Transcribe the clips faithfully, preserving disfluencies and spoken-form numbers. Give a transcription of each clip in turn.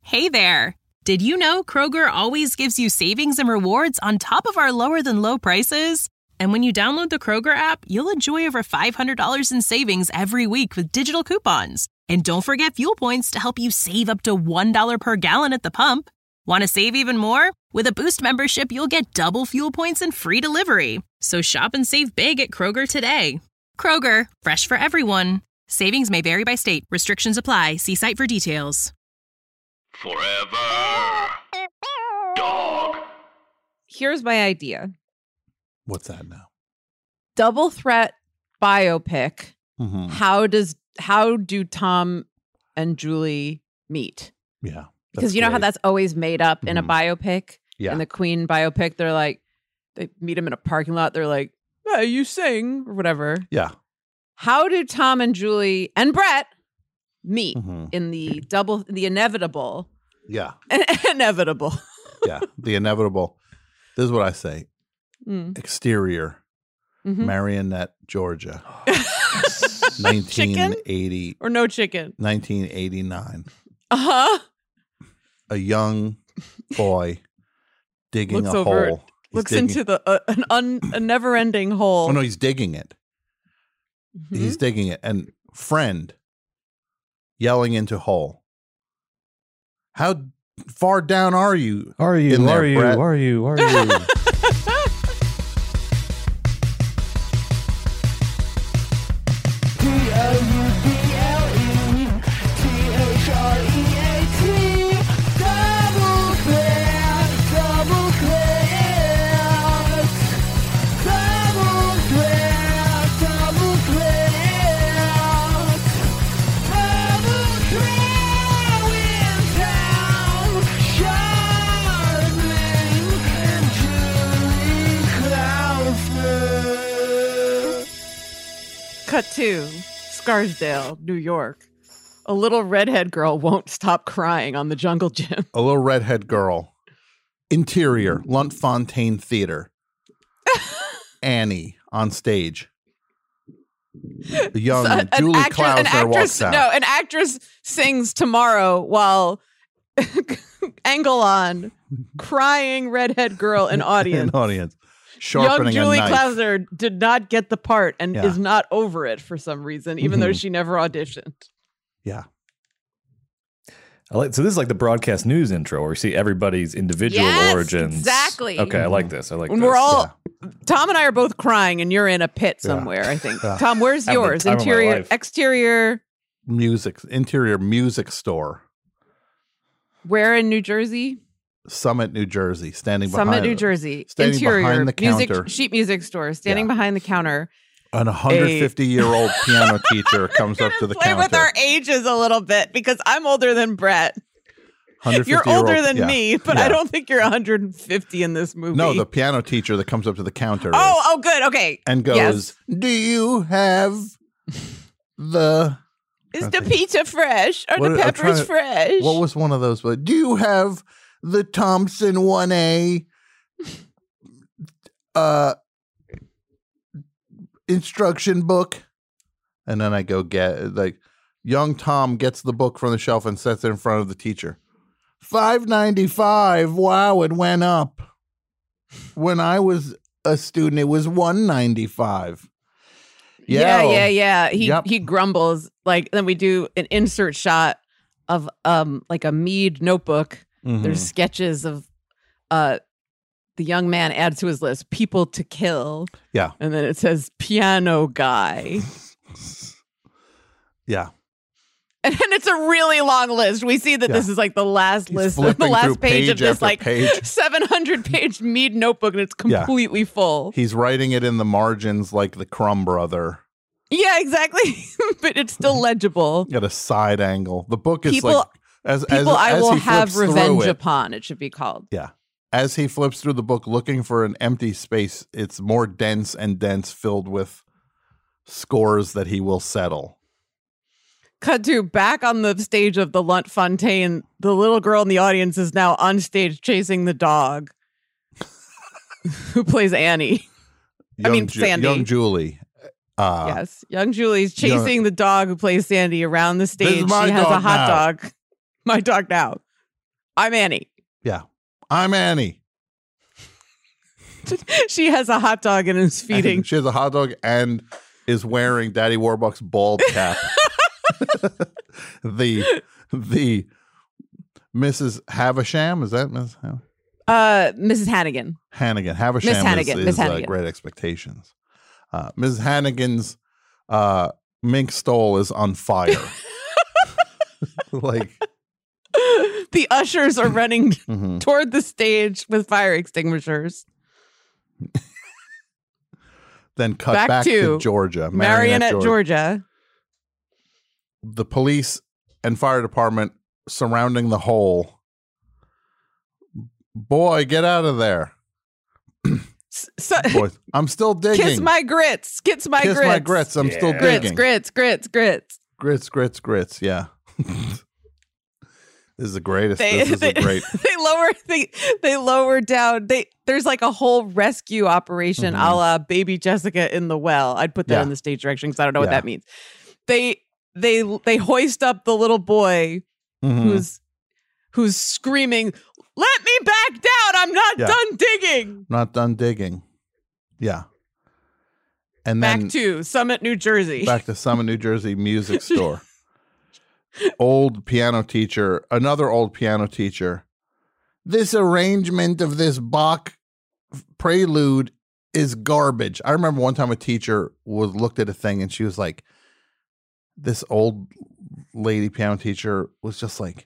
Hey there! Did you know Kroger always gives you savings and rewards on top of our lower-than-low prices? And when you download the Kroger app, you'll enjoy over five hundred dollars in savings every week with digital coupons. And don't forget fuel points to help you save up to one dollar per gallon at the pump. Want to save even more? With a Boost membership, you'll get double fuel points and free delivery. So shop and save big at Kroger today. Kroger, fresh for everyone. Savings may vary by state. Restrictions apply. See site for details. Forever. Dog. Here's my idea. What's that now? Double threat biopic. Mm-hmm. How does how do Tom and Julie meet? Yeah. Because you know great. how that's always made up in Mhm. a biopic? Yeah. In the Queen biopic, they're like, they meet him in a parking lot. They're like, hey, you sing or whatever. Yeah. How do Tom and Julie and Brett meet Mm-hmm. in the double, the inevitable, Yeah. inevitable? Yeah. The inevitable. This is what I say. Mm. Exterior, Mhm. Marionette, Georgia. nineteen eighty Or no chicken? nineteen eighty-nine. Uh-huh. A young boy digging Looks a over- hole. He's Looks digging- into the uh, an un, a never-ending hole. Oh, no, he's digging it. Mhm. He's digging it. And friend yelling into hole. How far down are you? Are you? in there, Are you? Brett? Are you? Are you? Cut to Scarsdale, New York. A little redhead girl won't stop crying on the jungle gym. A little redhead girl. Interior, Luntfontein Theater. Annie on stage. The young So, an Julie actress- an Klausner walks actress, out. No, an actress sings Tomorrow while angle on crying redhead girl in audience. An audience. Young Sharpening Julie a knife. Klausner did not get the part and Yeah. is not over it for some reason, even though Mhm. she never auditioned. Yeah. I like, so this is like the broadcast news intro where we see everybody's individual Yes, origins. exactly. Okay, I like this. I like When this. we're all Tom and I are both crying, and you're in a pit Yeah. somewhere. I think. Yeah. Tom, where's Having the yours? time of my Interior, life. exterior. Music, interior music store. Where in New Jersey? Summit, New Jersey. Standing Summit, behind New Jersey. standing Interior behind the music counter. sheet music store. Standing Yeah. behind the counter. An one hundred fifty year old piano teacher comes up to the Play counter. with our ages a little bit because I'm older than Brett. one hundred fifty You're year older old- than yeah. me, but Yeah. I don't think you're one hundred fifty in this movie. No, the piano teacher that comes up to the counter Oh, is, oh, good. Okay. and goes, Yes. "Do you have the Is trying the to think. pizza fresh? Are What- the I'm peppers trying to- fresh? what was one of those? But do you have the Thompson one A uh instruction book?" And then I go get like young Tom gets the book from the shelf and sets it in front of the teacher. five ninety-five. Wow, it went up. When I was a student, it was one ninety-five. Yeah, well, yeah, yeah. He Yep. he grumbles. Like then we do an insert shot of um like a Mead notebook. mhm. There's sketches of uh the young man adds to his list people to kill. Yeah. And then it says piano guy. Yeah. And it's a really long list. We see that Yeah. this is like the last He's list, the flipping through last page, of page this after like page. seven hundred page Mead notebook, and it's Yeah. completely full. He's writing it in the margins like the Crumb brother Yeah, exactly. But it's still legible. at a side angle. The book is People- like as as, People I as will he have flips through revenge it, upon, it should be called. Yeah. As he flips through the book looking for an empty space, it's more dense and dense, filled with scores that he will settle. Cut to back on the stage of the Luntfontein. The little girl in the audience is now on stage chasing the dog who plays Annie. Young mean, Ju- Sandy. Young Julie. Uh, Yes. Young Julie's chasing Young- the dog who plays Sandy around the is stage. my She has a dog hot now. dog. My dog now. I'm Annie. Yeah. I'm Annie. She has a hot dog and is feeding. And she has a hot dog and is wearing Daddy Warbucks' bald cap. the the Missus Havisham, is that Miss Hav- Uh, Missus Hannigan. Hannigan? Havisham Miss Hannigan, is, Miss is uh, Hannigan. Great Expectations. Uh, Missus Hannigan's uh, mink stole is on fire. Like The ushers are running mhm. toward the stage with fire extinguishers. Then cut Back back, to to, Georgia, Marionette, Georgia. Georgia. The police and fire department surrounding the hole. Boy, get out of there. S- So, Boy, I'm still digging. kiss my grits. Kiss my Kiss grits. my grits. I'm Yeah. still Grits, digging. grits, grits, grits. Grits, grits, grits. Yeah. This is the greatest. They, this is they, a great. they lower they they lower down. They there's like a whole rescue operation Mhm. a la Baby Jessica in the well. I'd put that Yeah. in the stage direction because I don't know what Yeah. that means. They they they hoist up the little boy Mhm. who's who's screaming, "Let me back down! I'm not Yeah. done digging." Not done digging. Yeah. And Back then to Summit, New Jersey. back to Summit, New Jersey music store. Old piano teacher, another old piano teacher. This arrangement of this Bach prelude is garbage. I remember one time a teacher was looked at a thing and she was like, this old lady piano teacher was just like,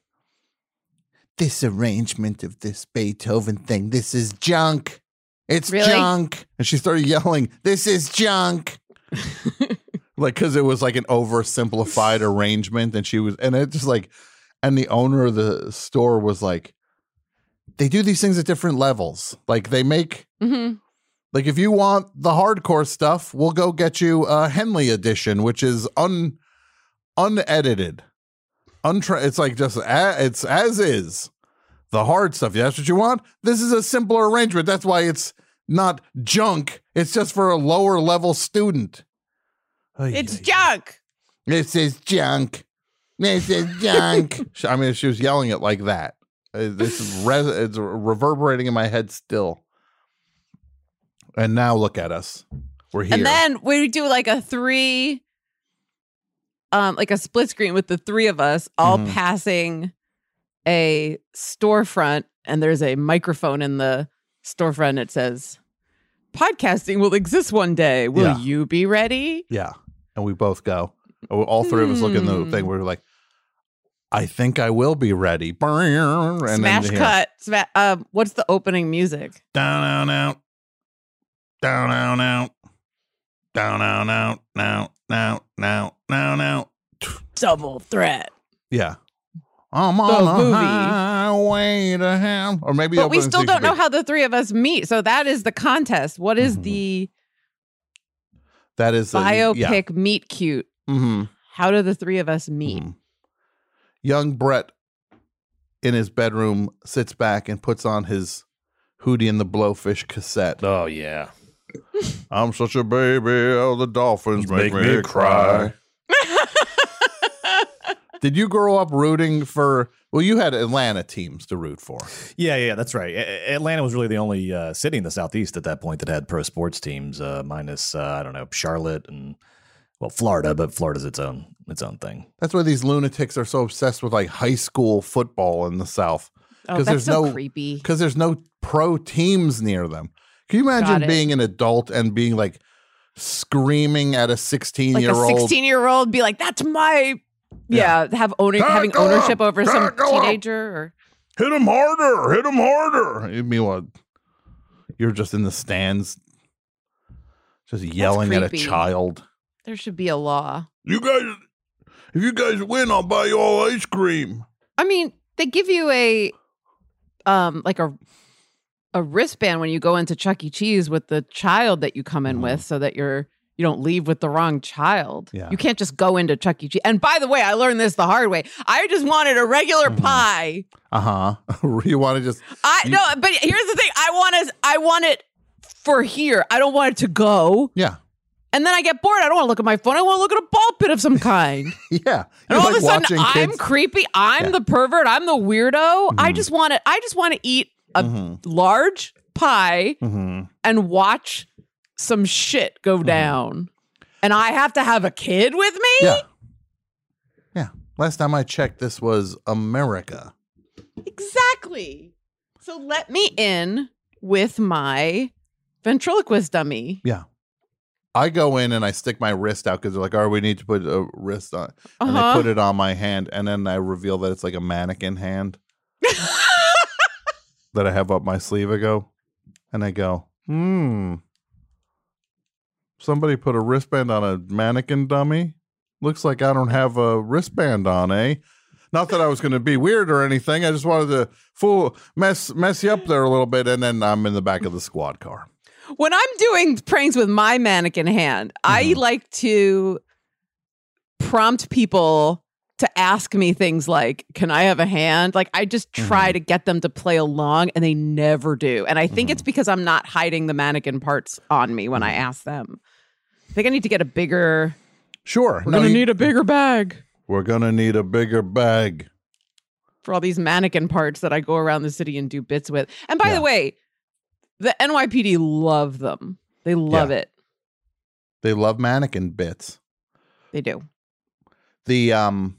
this arrangement of this Beethoven thing, this is junk. It's Really? junk. And she started yelling, this is junk. Like, because it was like an oversimplified arrangement. And she was, and it just like, and the owner of the store was like, they do these things at different levels. Like, they make, Mhm. like, if you want the hardcore stuff, we'll go get you a Henley edition, which is un unedited. Untra- it's like just, a- it's as is. The hard stuff, that's what you want? This is a simpler arrangement. That's why it's not junk. It's just for a lower level student. Ay, It's ay, junk. This is junk. This is junk. I mean, she was yelling it like that. Uh, This is res- it's reverberating in my head still. And now look at us. We're here. And then we do like a three, um, like a split screen with the three of us all Mhm. passing a storefront, and there's a microphone in the storefront. It says, "Podcasting will exist one day. Will Yeah. you be ready?" Yeah. And we both go. All three of us look in the Hmm. thing. We're like, I think I will be ready. And then Smash here, cut. Sma- um, what's the opening music? Down, down, out. Down, down, out. Down, down, out. Now, now, now, now, now. Double threat. Yeah. I'm The on a movie. highway to hell. Or maybe But we opening still thing don't should know be- how the three of us meet. So that is the contest. What is Mhm. the that is the biopic meet cute? Yeah. Mm-hmm. How do the three of us meet? Mhm. Young Brett in his bedroom sits back and puts on his Hootie and the Blowfish cassette. Oh yeah. I'm such a baby, oh, the dolphins make, Make me, me cry. Did you grow up rooting for, well, you had Atlanta teams to root for. Yeah, yeah, that's right. A- Atlanta was really the only uh, city in the Southeast at that point that had pro sports teams, uh, minus uh, I don't know, Charlotte and well, Florida, but Florida's its own its own thing. That's why these lunatics are so obsessed with like high school football in the South. Oh, 'Cause that's there's so no- creepy. Because there's no pro teams near them. Can you Got imagine it. being an adult and being like screaming at a sixteen Like year a old? sixteen-year-old be like, "That's my yeah." Have owning having Tackle him! ownership over some Tackle him! teenager or Hit him harder! Hit him harder! Meanwhile, you're just in the stands, just yelling at a creepy. child. there should be a law. You guys, if you guys win, I'll buy you all ice cream. I mean, they give you a um like a a wristband when you go into Chuck E. Cheese with the child that you come in Mhm. with, so that you're you don't leave with the wrong child. Yeah. You can't just go into Chuck E. Cheese. And by the way, I learned this the hard way. I just wanted a regular Mhm. pie. Uh huh. You want to just I You- no, but here's the thing. I want to I want it for here. I don't want it to go. yeah. And then I get bored. I don't want to look at my phone. I want to look at a ball pit of some kind. Yeah. And all like of a sudden, watching I'm kids- creepy. I'm Yeah. the pervert. I'm the weirdo. I just want to. I just want to eat a Mhm. large pie Mhm. and watch some shit go down. And I have to have a kid with me. Yeah. Yeah. Last time I checked, this was America. Exactly. So let me in with my ventriloquist dummy. Yeah. I go in and I stick my wrist out because they're like, oh, we need to put a wrist on. And Uh-huh. I put it on my hand. And then I reveal that it's like a mannequin hand that I have up my sleeve. I go, and I go, hmm. Somebody put a wristband on a mannequin dummy? Looks like I don't have a wristband on, eh? Not that I was going to be weird or anything. I just wanted to fool, mess, mess you up there a little bit. And then I'm in the back of the squad car. When I'm doing pranks with my mannequin hand, I Mhm. like to prompt people to ask me things like, can I have a hand? Like, I just try Mhm. to get them to play along, and they never do. And I think it's because I'm not hiding the mannequin parts on me when I ask them. I think I need to get a bigger, Sure. we're No, going to you- need a bigger bag We're going to need a bigger bag. for all these mannequin parts that I go around the city and do bits with. And by Yeah. the way, the N Y P D love them. They love Yeah. it. They love mannequin bits. They do. The um,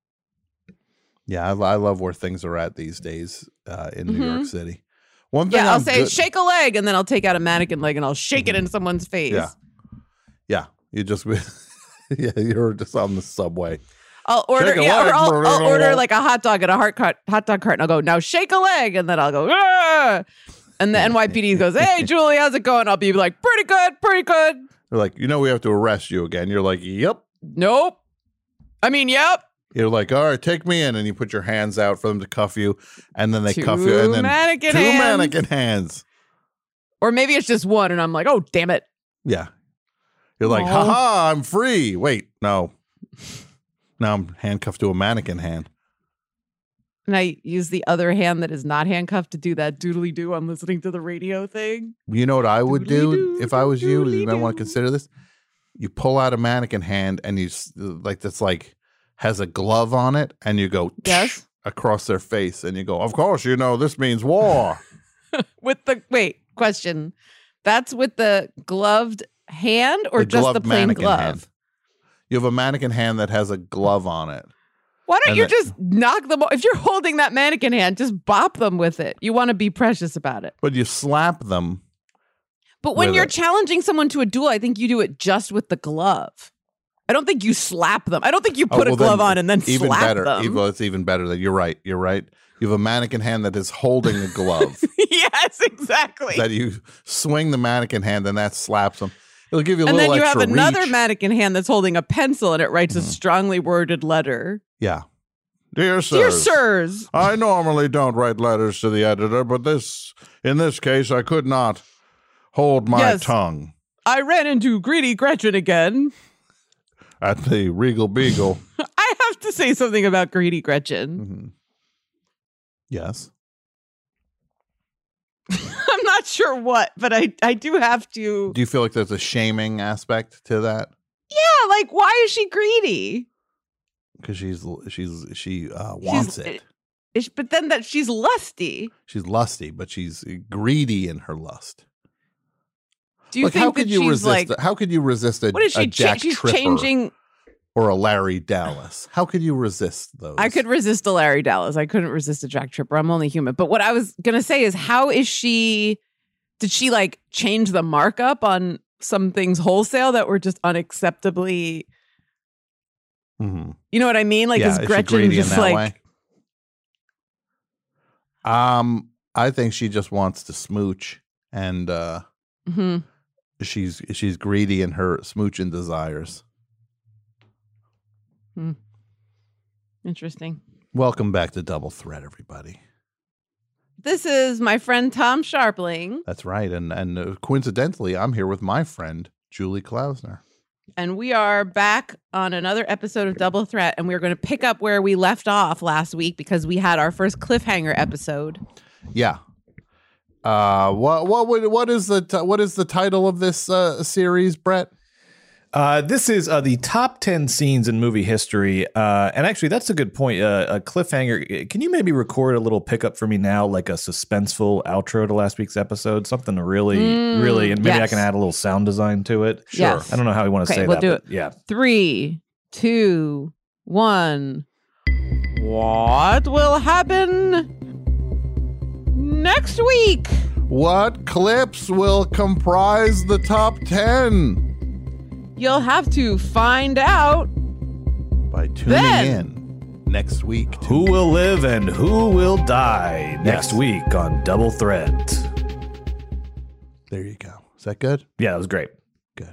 yeah, I, I love where things are at these days uh, in New York Mhm. City. One thing Yeah, I'll I'm say good- shake a leg, and then I'll take out a mannequin leg and I'll shake it in someone's face. Yeah. yeah, you just yeah, you're just on the subway. I'll order, Shake a yeah, leg. or I'll, I'll order like a hot dog at a hot, cart, hot dog cart, and I'll go, now shake a leg, and then I'll go, ah! And the N Y P D goes, hey, Julie, how's it going? I'll be like, pretty good, pretty good. They're like, you know, we have to arrest you again. You're like, yep. Nope. I mean, yep. You're like, all right, take me in, and you put your hands out for them to cuff you, and then they Two cuff you, and then mannequin two hands. mannequin hands. Or maybe it's just one, and I'm like, oh, damn it. Yeah, you're like, Aw. haha, I'm free. Wait, no, now I'm handcuffed to a mannequin hand. And I use the other hand that is not handcuffed to do that doodly doo. I'm listening to the radio thing. You know what I would do Doodly-doo, if I was you? You might want doodly-doo. to consider this. You pull out a mannequin hand and you s- like that's like has a glove on it, and you go Yes. across their face, and you go, of course, you know this means war. With the, wait, question. That's with the gloved hand or The just the gloved plain mannequin glove? hand. You have a mannequin hand that has a glove on it. Why don't And you that- just knock them off? If you're holding that mannequin hand, just bop them with it. You want to be precious about it. But you slap them. But when With you're it. challenging someone to a duel, I think you do it just with the glove. I don't think you slap them. I don't think you Oh, put well, a glove then on and then even slap better. them. Even, it's even better that you're right. You're right. You have a mannequin hand that is holding a glove Yes, exactly. that you swing the mannequin hand, and that slaps them. It'll give you a And little then you have extra another reach. mannequin hand that's holding a pencil and it writes a strongly worded letter. Yeah. Dear sirs. Dear sirs, I normally don't write letters to the editor, but this, in this case, I could not hold my Yes. tongue I ran into Greedy Gretchen again. at the Regal Beagle. I have to say something about Greedy Gretchen. Mhm. Yes. I'm not sure what, but I, I do have to. Do you feel like there's a shaming aspect to that? Yeah, like, why is she greedy? Because she's she's she uh, wants She's- it. Is- But then that she's lusty. She's lusty, but she's greedy in her lust. Do you Like, think how that could you she's resist? like, a- how could you resist a, what is a she? Cha- Jack she's Tripper changing. or a Larry Dallas? How could you resist those? I could resist a Larry Dallas. I couldn't resist a Jack Tripper. I'm only human. But what I was gonna say is, how is she? Did she like change the markup on some things wholesale that were just unacceptably? Mhm. You know what I mean? Like, Yeah, is she Gretchen greedy in just that like? way? Um, I think she just wants to smooch, and uh, Mhm. she's she's greedy in her smooching desires. Interesting. Welcome back to Double Threat, everybody. This is my friend Tom Sharpling, That's right, and and uh, coincidentally, I'm here with my friend Julie Klausner. and we are back on another episode of Double Threat, and we're going to pick up where we left off last week because we had our first cliffhanger episode. Yeah. Uh, what what would what is the t- what is the title of this uh, series, Brett? Uh, this is uh, the top ten scenes in movie history. Uh, and actually, that's a good point. Uh, a cliffhanger. Can you maybe record a little pickup for me now, like a suspenseful outro to last week's episode? Something to really, Mm, really, and maybe yes. I can add a little sound design to it. Sure. Yes. I don't know how we want to Okay, say we'll that. do but it. Yeah. Three, two, one. What will happen next week? What clips will comprise the top ten? You'll have to find out By tuning Then. in next week. to- Who will live and who will die next Yes. week on Double Threat? There you go. Is that good? Yeah, that was great. Good.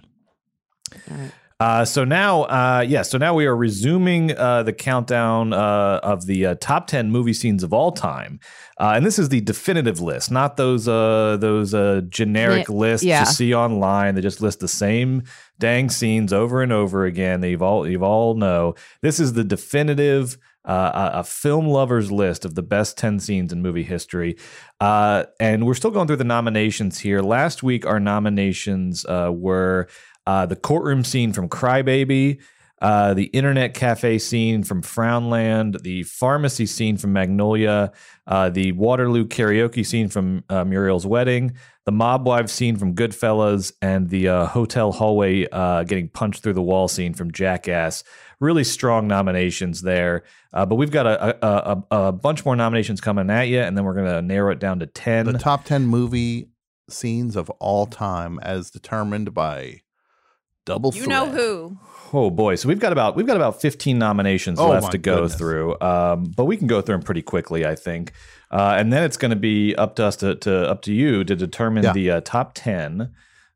All right. Uh, so now, uh, yeah, so now we are resuming uh, the countdown uh, of the uh, top ten movie scenes of all time, uh, and this is the definitive list, not those uh, those uh, generic Yeah, lists yeah. you see online that just list the same dang scenes over and over again. That you've all you've all know. This is the definitive. Uh, a, a film lover's list of the best ten scenes in movie history. Uh, and we're still going through the nominations here. Last week, our nominations uh, were uh, the courtroom scene from Cry Baby, uh, the internet cafe scene from Frownland, the pharmacy scene from Magnolia, uh, the Waterloo karaoke scene from uh, Muriel's Wedding, the mob wives scene from Goodfellas, and the uh, hotel hallway uh, getting punched through the wall scene from Jackass. Really strong nominations there. Uh, but we've got a, a, a, a bunch more nominations coming at you, and then we're going to narrow it down to ten. The top ten movie scenes of all time as determined by Double You Threat. know who. Oh boy, so we've got about we've got about fifteen nominations Oh, left my to go goodness. through, um, but we can go through them pretty quickly, I think. Uh, and then it's going to be up to us to, to up to you to determine Yeah. the uh, top ten.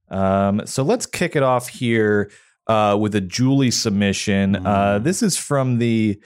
Um, so let's kick it off here uh, with a Julie submission. Mm. Uh, this is from the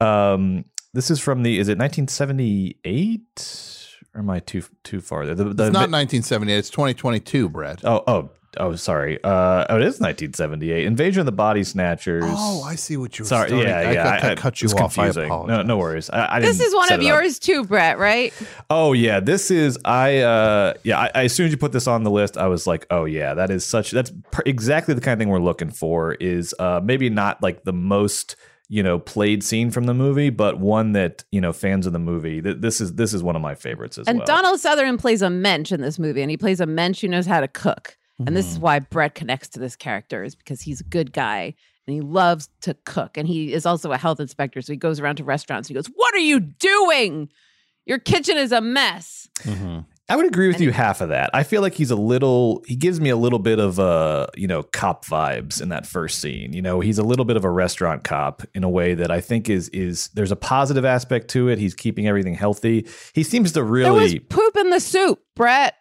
um, this is from the is it nineteen seventy-eight? Or am I too too far there? The, the, It's not nineteen seventy-eight. It's twenty twenty-two, Brad. oh oh oh sorry. Uh, oh, it is nineteen seventy-eight. Invasion of the Body Snatchers. Oh, I see what you were Sorry, starting. yeah, I, yeah. I, I, I- cut you it's off. confusing. I apologize. No, no worries. I, I This didn't is one set of it up. yours too, Brett, right? Oh yeah, this is I. Uh, yeah, I, I, as soon as you put this on the list, I was like, oh yeah, that is such. That's per- exactly the kind of thing we're looking for. Is uh, maybe not like the most you know played scene from the movie, but one that you know fans of the movie. Th- this is this is one of my favorites as And well. Donald Sutherland plays a mensch in this movie, and he plays a mensch who knows how to cook. And this is why Brett connects to this character, is because he's a good guy and he loves to cook. And he is also a health inspector. So he goes around to restaurants and he goes, "What are you doing? Your kitchen is a mess." Mm-hmm. I would agree with you half of that. I feel like he's a little, he gives me a little bit of, uh, you know, cop vibes in that first scene. You know, he's a little bit of a restaurant cop in a way that I think is, is there's a positive aspect to it. He's keeping everything healthy. He seems to There was really, poop in the soup, Brett.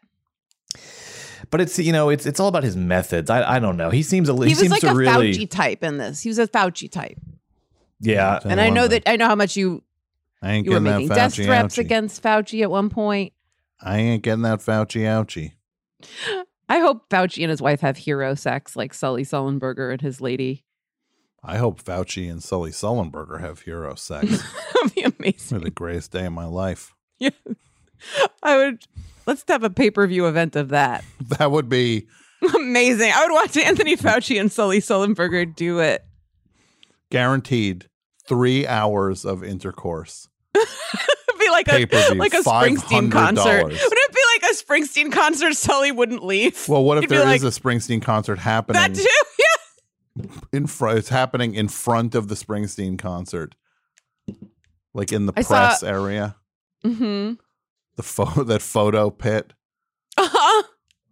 but it's, you know, it's, it's all about his methods. I, I don't know. He seems a, he, He was seems like to a really, Fauci type in this. He was a Fauci type. yeah. And I know that I know how much you, I ain't you were getting that making death Fauci threats ouchie. against Fauci at one point. I ain't getting that Fauci ouchie. I hope Fauci and his wife have hero sex like Sully Sullenberger and his lady. I hope Fauci and Sully Sullenberger have hero sex. That'd be amazing. For the greatest day of my life. Yeah. I would, let's have a pay-per-view event of that. That would be Amazing. I would watch Anthony Fauci and Sully Sullenberger do it. guaranteed three hours of intercourse. It'd be like a Pay-per-view, like a Springsteen five hundred concert. dollars. Would it be like a Springsteen concert? Sully wouldn't leave. Well, what if He'd be there like, is a Springsteen concert happening that too? Yeah. in front? It's happening in front of the Springsteen concert, like in the I saw- press area. Mm-hmm. The photo, that photo pit, Uh-huh.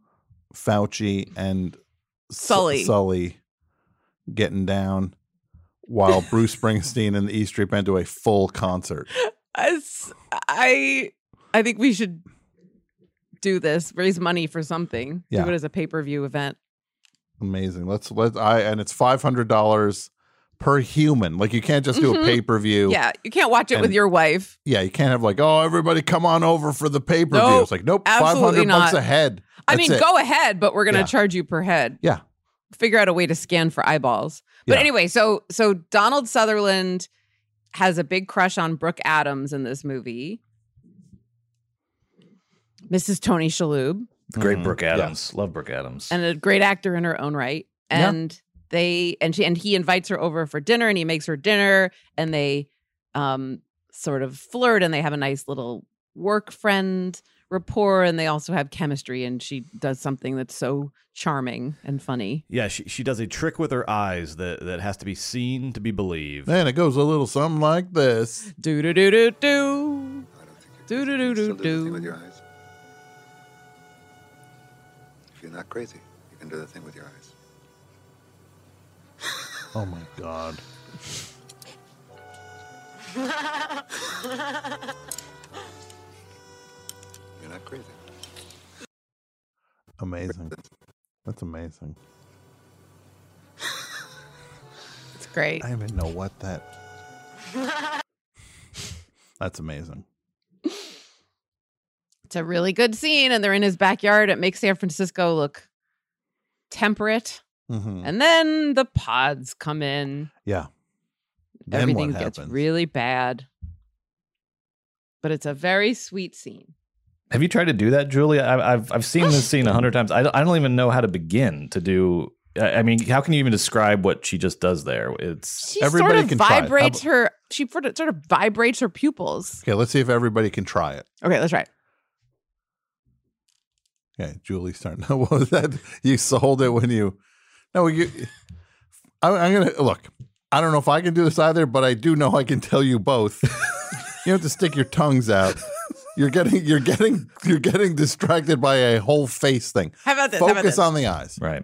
Fauci and S- Sully. Sully getting down, while Bruce Springsteen and the E Street Band do a full concert. As I I think we should do this. Raise money for something. Yeah. Do it as a pay-per-view event. Amazing. Let's let I and it's five hundred dollars per human. Like you can't just do Mhm. a pay per view. Yeah. You can't watch it And- with your wife. Yeah, you can't have like, oh, everybody come on over for the pay per view. No, It's like, nope, five absolutely hundred bucks not. a head. I That's mean, it. go ahead, but we're gonna Yeah. charge you per head. Yeah. Figure out a way to scan for eyeballs. But Yeah. anyway, so so Donald Sutherland has a big crush on Brooke Adams in this movie. Missus Tony Shalhoub, Great Mhm. Brooke Yeah. Adams. Love Brooke Adams. and a great actor in her own right. Yeah. And they and she and he invites her over for dinner, and he makes her dinner, and they um sort of flirt, and they have a nice little work friend rapport, and they also have chemistry, and she does something that's so charming and funny. Yeah, she she does a trick with her eyes that, that has to be seen to be believed. And it goes a little something like this. Do do do do do. Do do do do Still do the thing with do. your eyes. If you're not crazy, you can do the thing with your eyes. Oh my God. You're not crazy. Amazing. That's amazing. It's great. I don't even know what that. That's amazing. It's a really good scene, and they're in his backyard. It makes San Francisco look temperate. Mm-hmm. And then the pods come in. Yeah. Then Everything what gets happens? really bad. But it's a very sweet scene. Have you tried to do that, Julia? I, I've I've seen this scene a hundred times. I don't, I don't even know how to begin to do. I I mean, how can you even describe what she just does there? It's She Everybody sort of can try it. How vibrates about- her. She sort of, sort of vibrates her pupils. Okay, let's see if everybody can try it. Okay, let's try it. Okay, Julie's starting. What was that? You sold it when you. No, you. I, I'm gonna look. I don't know if I can do this either, but I do know I can tell you both. You have to stick your tongues out. You're getting, you're getting, you're getting distracted by a whole face thing. How about this? How about Focus this? on the eyes. right.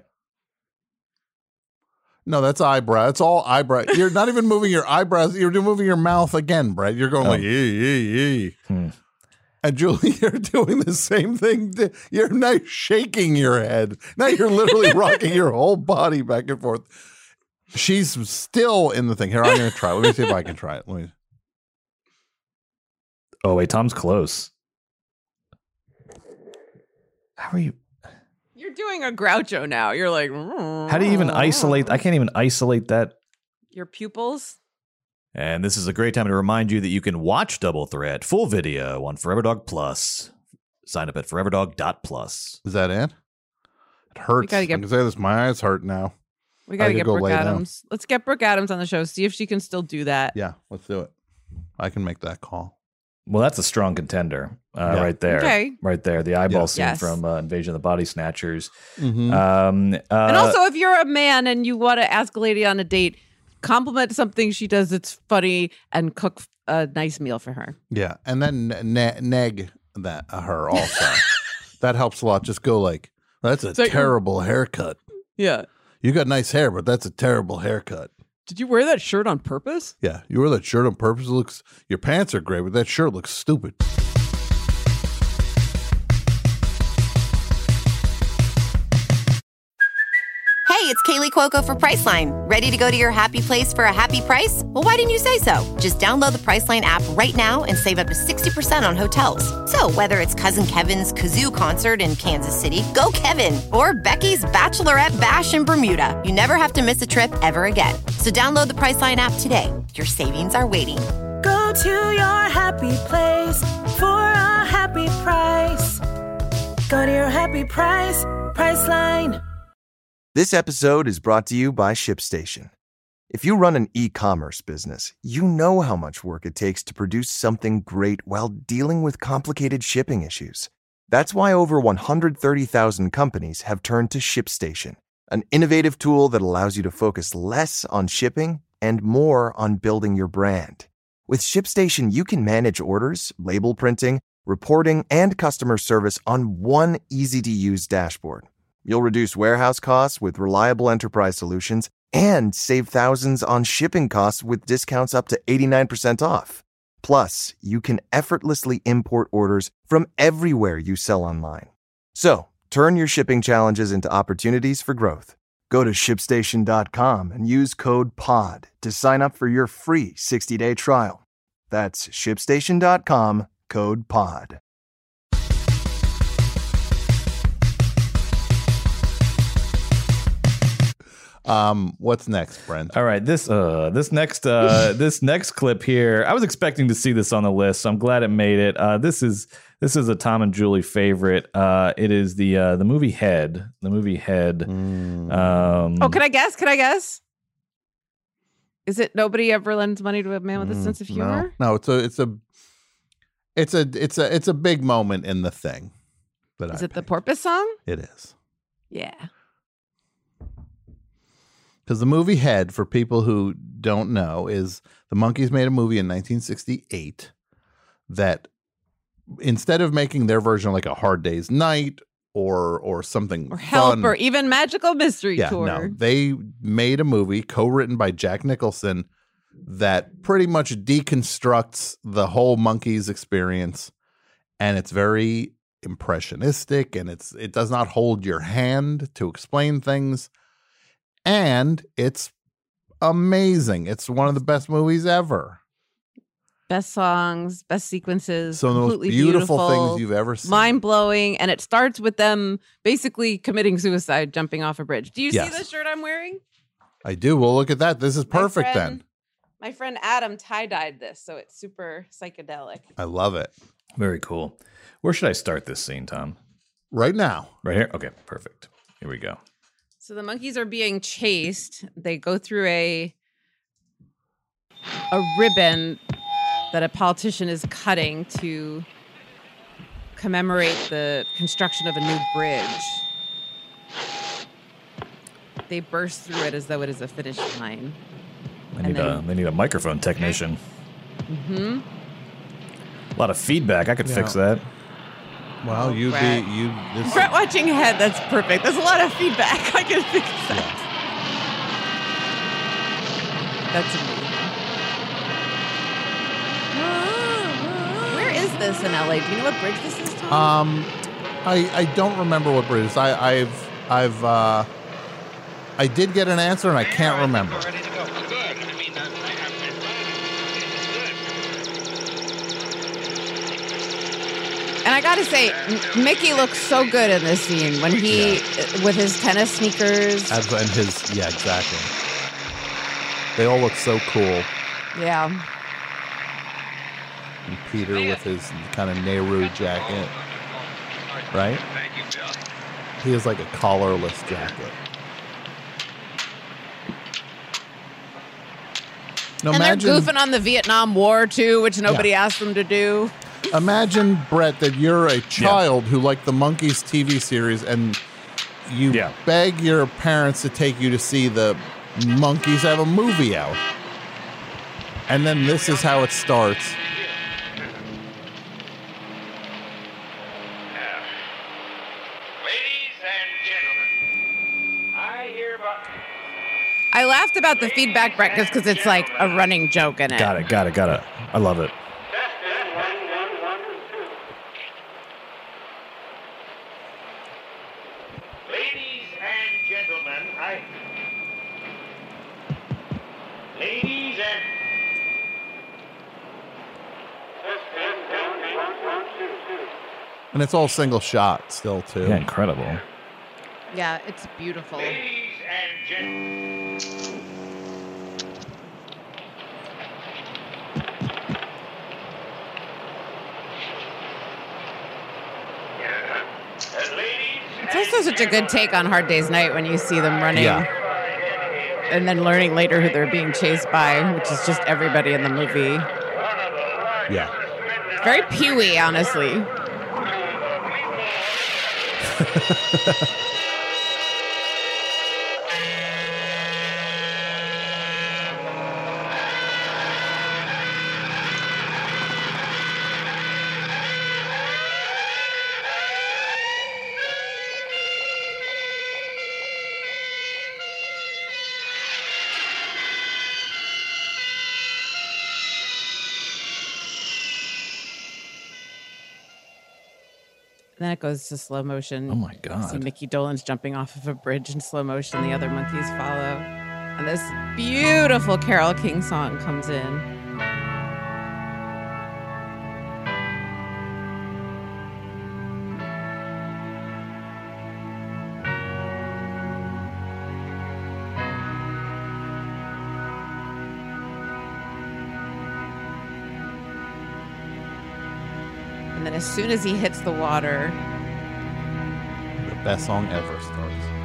No, that's eyebrow. It's all eyebrow. You're not even moving your eyebrows. You're moving your mouth again, Brett. You're going Oh. like, ee, ee, ee. Hmm. And Julie, you're doing the same thing. You're now shaking your head. Now you're literally rocking your whole body back and forth. She's still in the thing. Here, I'm going to try. Let me see if I can try it. Let me. Oh wait, Tom's close. How are you? You're doing a Groucho now. You're like, How do you even isolate? I can't even isolate that. your pupils. And this is a great time to remind you that you can watch Double Threat full video on Forever Dog Plus. Sign up at forever dog dot plus. Is that it? It hurts. gotta get- I can say this. My eyes hurt now. We got to I could get go Brooke lay down. Adams. Let's get Brooke Adams on the show. See if she can still do that. Yeah, let's do it. I can make that call. Well, that's a strong contender uh, Yeah. right there. Okay. Right there. The eyeball Yes. scene Yes. from uh, Invasion of the Body Snatchers. Mm-hmm. Um, uh, And also, if you're a man and you want to ask a lady on a date, compliment something she does that's funny and cook a nice meal for her. Yeah, and then ne- neg that uh, her also. That helps a lot. Just go like, that's a that your- terrible haircut. Yeah. You got nice hair, but that's a terrible haircut. Did you wear that shirt on purpose? Yeah, you wear that shirt on purpose. It looks, your pants are great, but that shirt looks stupid. Hey, it's Kaylee Cuoco for Priceline. Ready to go to your happy place for a happy price? Well, why didn't you say so? Just download the Priceline app right now and save up to sixty percent on hotels. So whether it's Cousin Kevin's Kazoo Concert in Kansas City, go Kevin, or Becky's Bachelorette Bash in Bermuda, you never have to miss a trip ever again. So download the Priceline app today. Your savings are waiting. Go to your happy place for a happy price. Go to your happy price, Priceline. This episode is brought to you by ShipStation. If you run an e-commerce business, you know how much work it takes to produce something great while dealing with complicated shipping issues. That's why over one hundred thirty thousand companies have turned to ShipStation, an innovative tool that allows you to focus less on shipping and more on building your brand. With ShipStation, you can manage orders, label printing, reporting, and customer service on one easy-to-use dashboard. You'll reduce warehouse costs with reliable enterprise solutions and save thousands on shipping costs with discounts up to eighty-nine percent off. Plus, you can effortlessly import orders from everywhere you sell online. So, turn your shipping challenges into opportunities for growth. Go to ship station dot com and use code POD to sign up for your free sixty-day trial. That's ship station dot com, code POD. Um, what's next, Brent? All right, this uh this next uh this next clip here, I was expecting to see this on the list, so I'm glad it made it. Uh this is this is a Tom and Julie favorite. Uh it is the uh the movie Head. The movie Head. Mm. Um Oh, can I guess? Can I guess? Is it Nobody Ever Lends Money to a Man with a Sense of Humor? No, no, it's a it's a it's a it's a it's a big moment in the thing. That Is I it the picked. Porpoise song? It is. Yeah. Because the movie Head, for people who don't know, is the Monkees made a movie in nineteen sixty-eight that instead of making their version like a Hard Day's Night or or something Or Help fun, or even Magical Mystery yeah, Tour. no, they made a movie co-written by Jack Nicholson that pretty much deconstructs the whole Monkees experience, and it's very impressionistic, and it's it does not hold your hand to explain things. And it's amazing. It's one of the best movies ever. Best songs, best sequences. Some of the most completely beautiful, things you've ever seen. Mind blowing. And it starts with them basically committing suicide, jumping off a bridge. Do you Yes. see the shirt I'm wearing? I do. Well, look at that. This is perfect my friend, then. My friend Adam tie-dyed this, so it's super psychedelic. I love it. Very cool. Where should I start this scene, Tom? Right now. Right here? Okay, perfect. Here we go. So the monkeys are being chased. They go through a a ribbon that a politician is cutting to commemorate the construction of a new bridge. They burst through it as though it is a finish line. They need, then- a, they need a microphone technician. Mm-hmm. A lot of feedback. I could Yeah. fix that. Well, you'd Brett. be you. This, Brett watching Head, that's perfect. There's a lot of feedback. I can fix that. That's amazing. Where is this in L A? Do you know what bridge this is, Tom? Um, I I don't remember what bridge. I I've I've uh, I did get an answer and I can't remember. Ready to go. Good. I mean, I, I, And I gotta say, M- Mickey looks so good in this scene when he, with his tennis sneakers. As, and his yeah, exactly. They all look so cool. Yeah. And Peter with his kind of Nehru jacket, right? Thank you, Bill. He has like a collarless jacket. Now And imagine, they're goofing on the Vietnam War too, which nobody Yeah. asked them to do. imagine Brett that you're a child who liked the Monkees T V series, and you Yeah. beg your parents to take you to see the Monkees have a movie out, and then this is how it starts. Ladies and gentlemen, I hereby... I laughed about the feedback, Brett, just because it's like a running joke in it. Got it, got it, got it. I love it. Ladies and gentlemen, I... Ladies and... And it's all single shot still too. Yeah, incredible. Yeah, it's beautiful. Ladies and gentlemen... It's also such a good take on Hard Day's Night when you see them running Yeah. and then learning later who they're being chased by, which is just everybody in the movie. Yeah. Very Pee-wee, honestly. Then it goes to slow motion. Oh my See God. Mickey Dolenz jumping off of a bridge in slow motion. The other monkeys follow. And this beautiful Carole King song comes in. then as soon as he hits the water, The best song ever starts.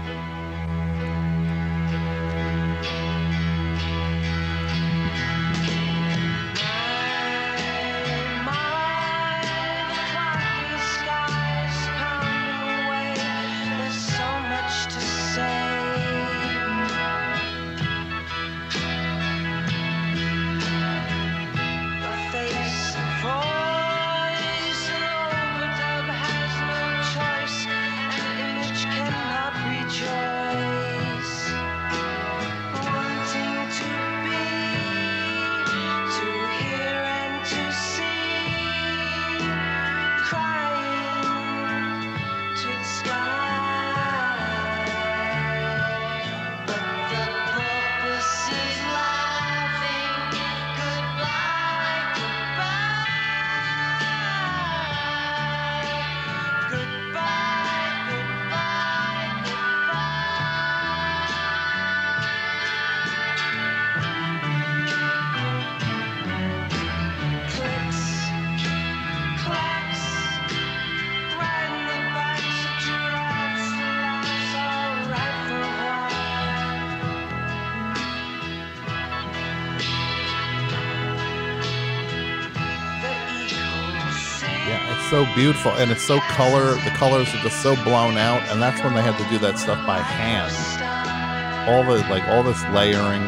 So beautiful, and it's so color the colors are just so blown out, and that's when they had to do that stuff by hand. All the like all this layering.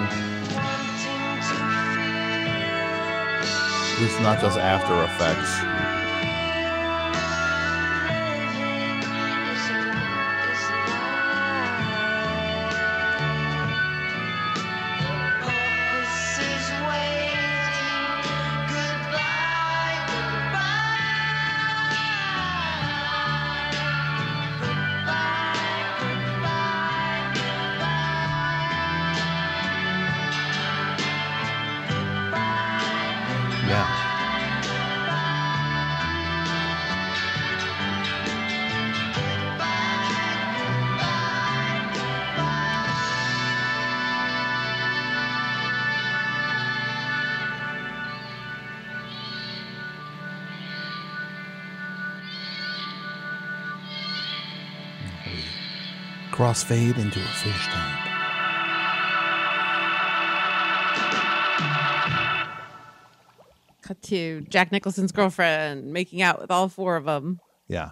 This is not just After Effects. Crossfade into a fish tank. Cut to Jack Nicholson's girlfriend making out with all four of them. Yeah.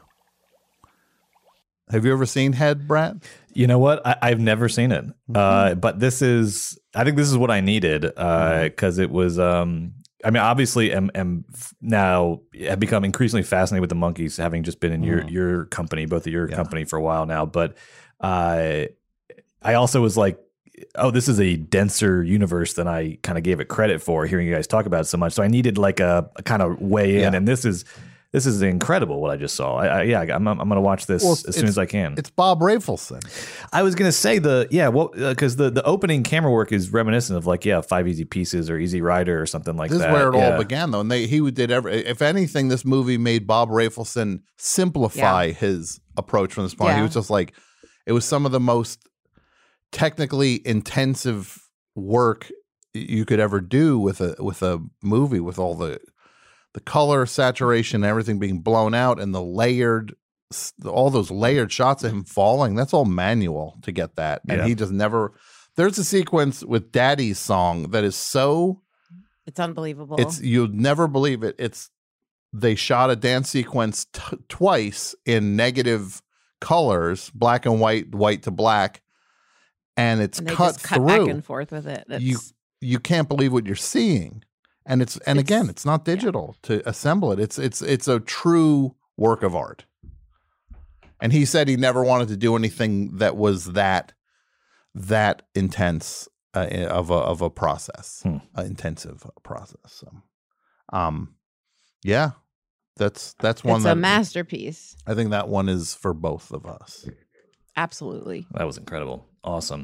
Have you ever seen Head, Brett? You know what? I, I've never seen it. Mm-hmm. Uh, but this is, I think this is what I needed because uh, it was, um, I mean, obviously, am, am now have become increasingly fascinated with the Monkees, having just been in your, mm. your company, both of your yeah. company for a while now. But uh, I also was like, oh, this is a denser universe than I kind of gave it credit for, hearing you guys talk about it so much. So I needed like a, a kind of way in, yeah. and this is this is incredible what I just saw. I, I, yeah, I'm I'm going to watch this well, as soon as I can. It's Bob Rafelson. I was going to say the yeah, well, because uh, the the opening camera work is reminiscent of like yeah, Five Easy Pieces or Easy Rider or something like this that. This is where it yeah. all began, though, and they he did every. If anything, this movie made Bob Rafelson simplify yeah. his approach from this point. Yeah. He was just like, it was some of the most technically intensive work you could ever do with a with a movie, with all the the color, saturation, everything being blown out, and the layered, all those layered shots of him falling. That's all manual to get that, and yeah. he just never. There's a sequence with Daddy's song that is so. It's unbelievable. It's you'd never believe it. It's they shot a dance sequence t- twice in negative colors, black and white, white to black. And it's and they cut just cut through. back and forth with it. It's, you you can't believe what you're seeing, and it's and it's, again, it's not digital yeah. to assemble it. It's it's it's a true work of art. And he said he never wanted to do anything that was that that intense uh, of a of a process, hmm. an intensive process. So, um, yeah, that's that's one. It's that, a masterpiece. I think that one is for both of us. Absolutely. That was incredible. Awesome.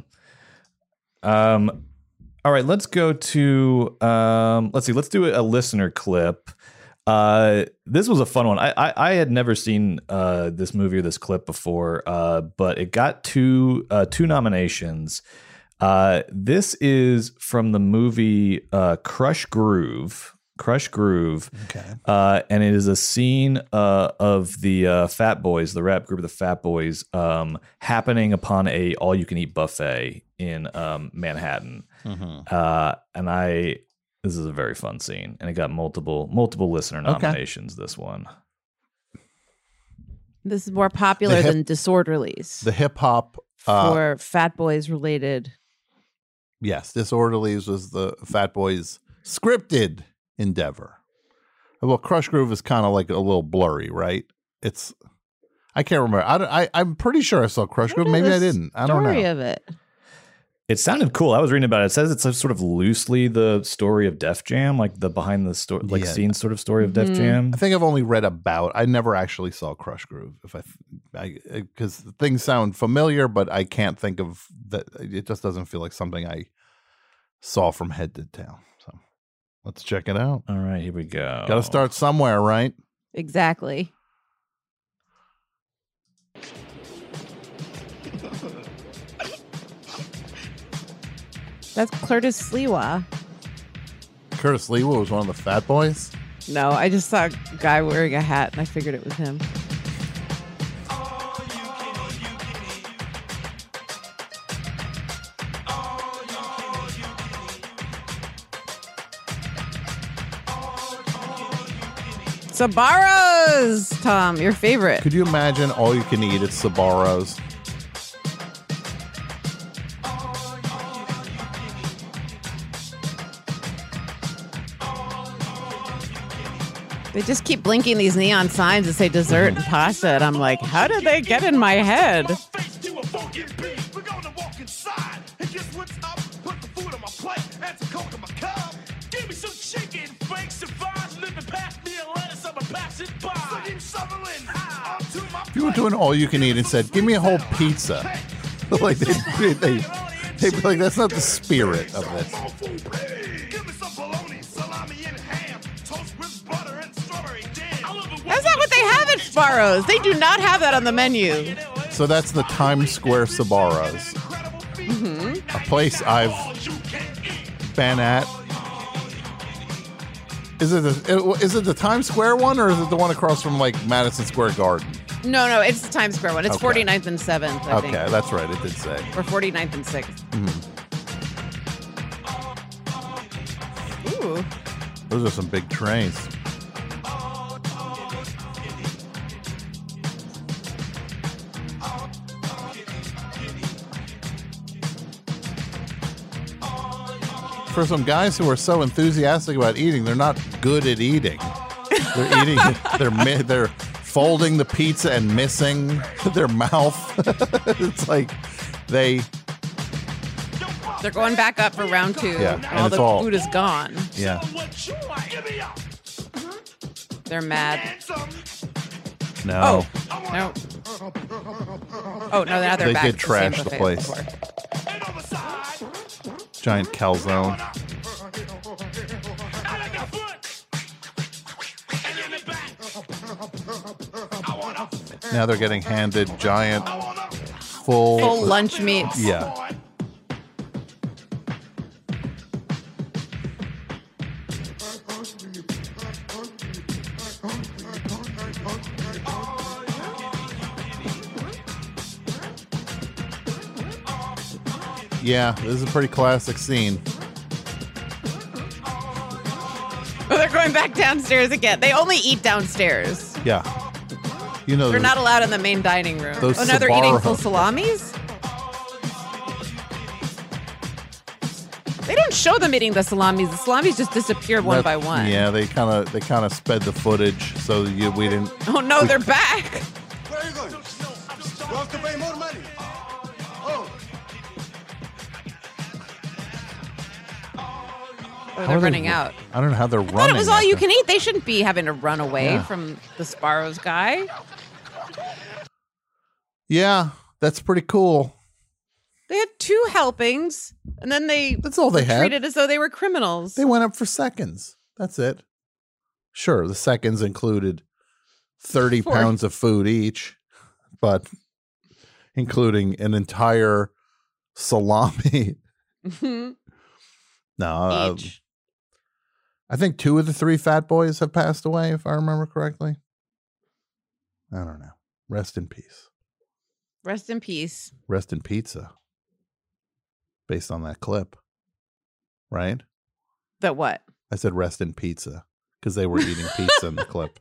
Um, all right, let's go to, um, let's see, let's do a listener clip. Uh, this was a fun one. I, I, I had never seen uh, this movie or this clip before, uh, but it got two, uh, two nominations. Uh, this is from the movie uh, Crush Groove. Crush Groove. Okay. Uh, and it is a scene uh, of the uh, Fat Boys, the rap group of the Fat Boys, um, happening upon a all-you-can-eat buffet in um, Manhattan. Mm-hmm. Uh, and I, this is a very fun scene, and it got multiple multiple listener nominations. Okay. This one. This is more popular hip, than Disorderlies. The hip hop uh, for Fat Boys related. Yes, Disorderlies was the Fat Boys scripted endeavor. Well, Crush Groove is kind of like a little blurry, right? It's I can't remember. I, I I'm pretty sure I saw Crush Groove. Maybe I didn't. I don't know. Story of it. It sounded cool. I was reading about it. It says it's a sort of loosely the story of Def Jam, like the behind the story, like Yeah. scene sort of story of Mm-hmm. Def Jam. I think I've only read about. I never actually saw Crush Groove. If I, I, because things sound familiar, but I can't think of that. It just doesn't feel like something I saw from head to tail. So let's check it out. All right, here we go. Got to start somewhere, right? Exactly. That's Curtis Sliwa. Curtis Lewa was one of the Fat Boys. No, I just saw a guy wearing a hat and I figured it was him. Sbarro's, Tom, your favorite. Could you imagine all you can eat at Sbarro's? They just keep blinking these neon signs that say dessert and pasta, and I'm like, how did they get in my head? If you went to an all you can eat and said, "Give me a whole pizza," like they, they, they'd be like, "That's not the spirit of this." That's not what they have at Sbarro's. They do not have that on the menu. So that's the Times Square Sbarro's, Mm-hmm. a place I've been at. Is it the, is it the Times Square one, or is it the one across from like Madison Square Garden? No, no, it's the Times Square one. It's Okay. forty-ninth and seventh, I Okay, think. that's right. It did say. Or forty-ninth and sixth. Ooh. Those are some big trays. For some guys who are so enthusiastic about eating, they're not good at eating. They're eating. They're mi- they're folding the pizza and missing their mouth. It's like they. They're going back up for round two. Yeah, and and all it's the all- food is gone. Yeah. They're mad. No. Oh, no. Oh, no, now they're They back. did at the same trash the buffet place. as before. Giant calzone. Now they're getting handed giant, full, Full lunch meats. Yeah. Yeah, this is a pretty classic scene. Oh, they're going back downstairs again. They only eat downstairs. Yeah. You know, They're not allowed in the main dining room. Those Oh, now they're eating Sbarro- full salamis? They don't show them eating the salamis. The salamis just disappear one that- by one. Yeah, they kind of they kind of sped the footage so you we didn't. Oh, no, they're back. Where are you going? You have to pay more money. Oh. Oh, How they're are they running ru- out. I don't know how they're I running. thought it was all you after- can eat. They shouldn't be having to run away Yeah. from the Sbarro's guy. Yeah, that's pretty cool. They had two helpings, and then they That's all they had. treated as though they were criminals. They went up for seconds. That's it. Sure, the seconds included thirty Four. pounds of food each, but including an entire salami. Mhm. No, uh, Each. I think two of the three fat boys have passed away, if I remember correctly. I don't know. Rest in peace. Rest in peace. Rest in pizza. Based on that clip. Right? That what? I said rest in pizza because they were eating pizza in the clip.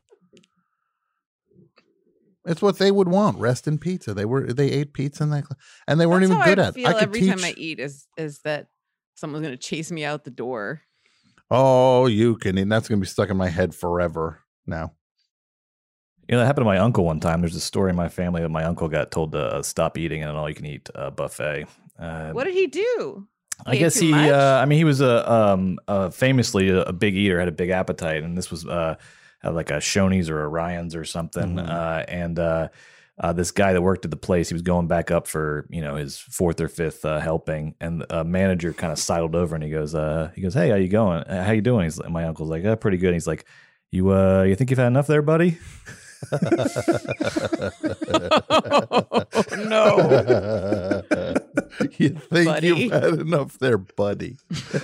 It's what they would want. Rest in pizza. They were they ate pizza in that clip. And they weren't That's even how good I at it. feel I could every teach. time I eat is is that someone's going to chase me out the door. Oh, you can. And that's going to be stuck in my head forever now. You know, that happened to my uncle one time. There's a story in my family that my uncle got told to uh, stop eating at an all-you-can-eat uh, buffet. Uh, What did he do? I He ate guess too he. much? Uh, I mean, he was a um, uh, famously a, a big eater, had a big appetite, and this was uh, uh, like a Shoney's or a Ryan's or something. Mhm. Uh, and uh, uh, this guy that worked at the place, he was going back up for you know his fourth or fifth uh, helping, and a manager kind of sidled over and he goes, uh, he goes, "Hey, how you going? Uh, How you doing?" He's like, my uncle's like, "Uh, pretty good." And he's like, "You uh, you think you've had enough there, buddy?" No. You think Buddy. you've had enough there, buddy?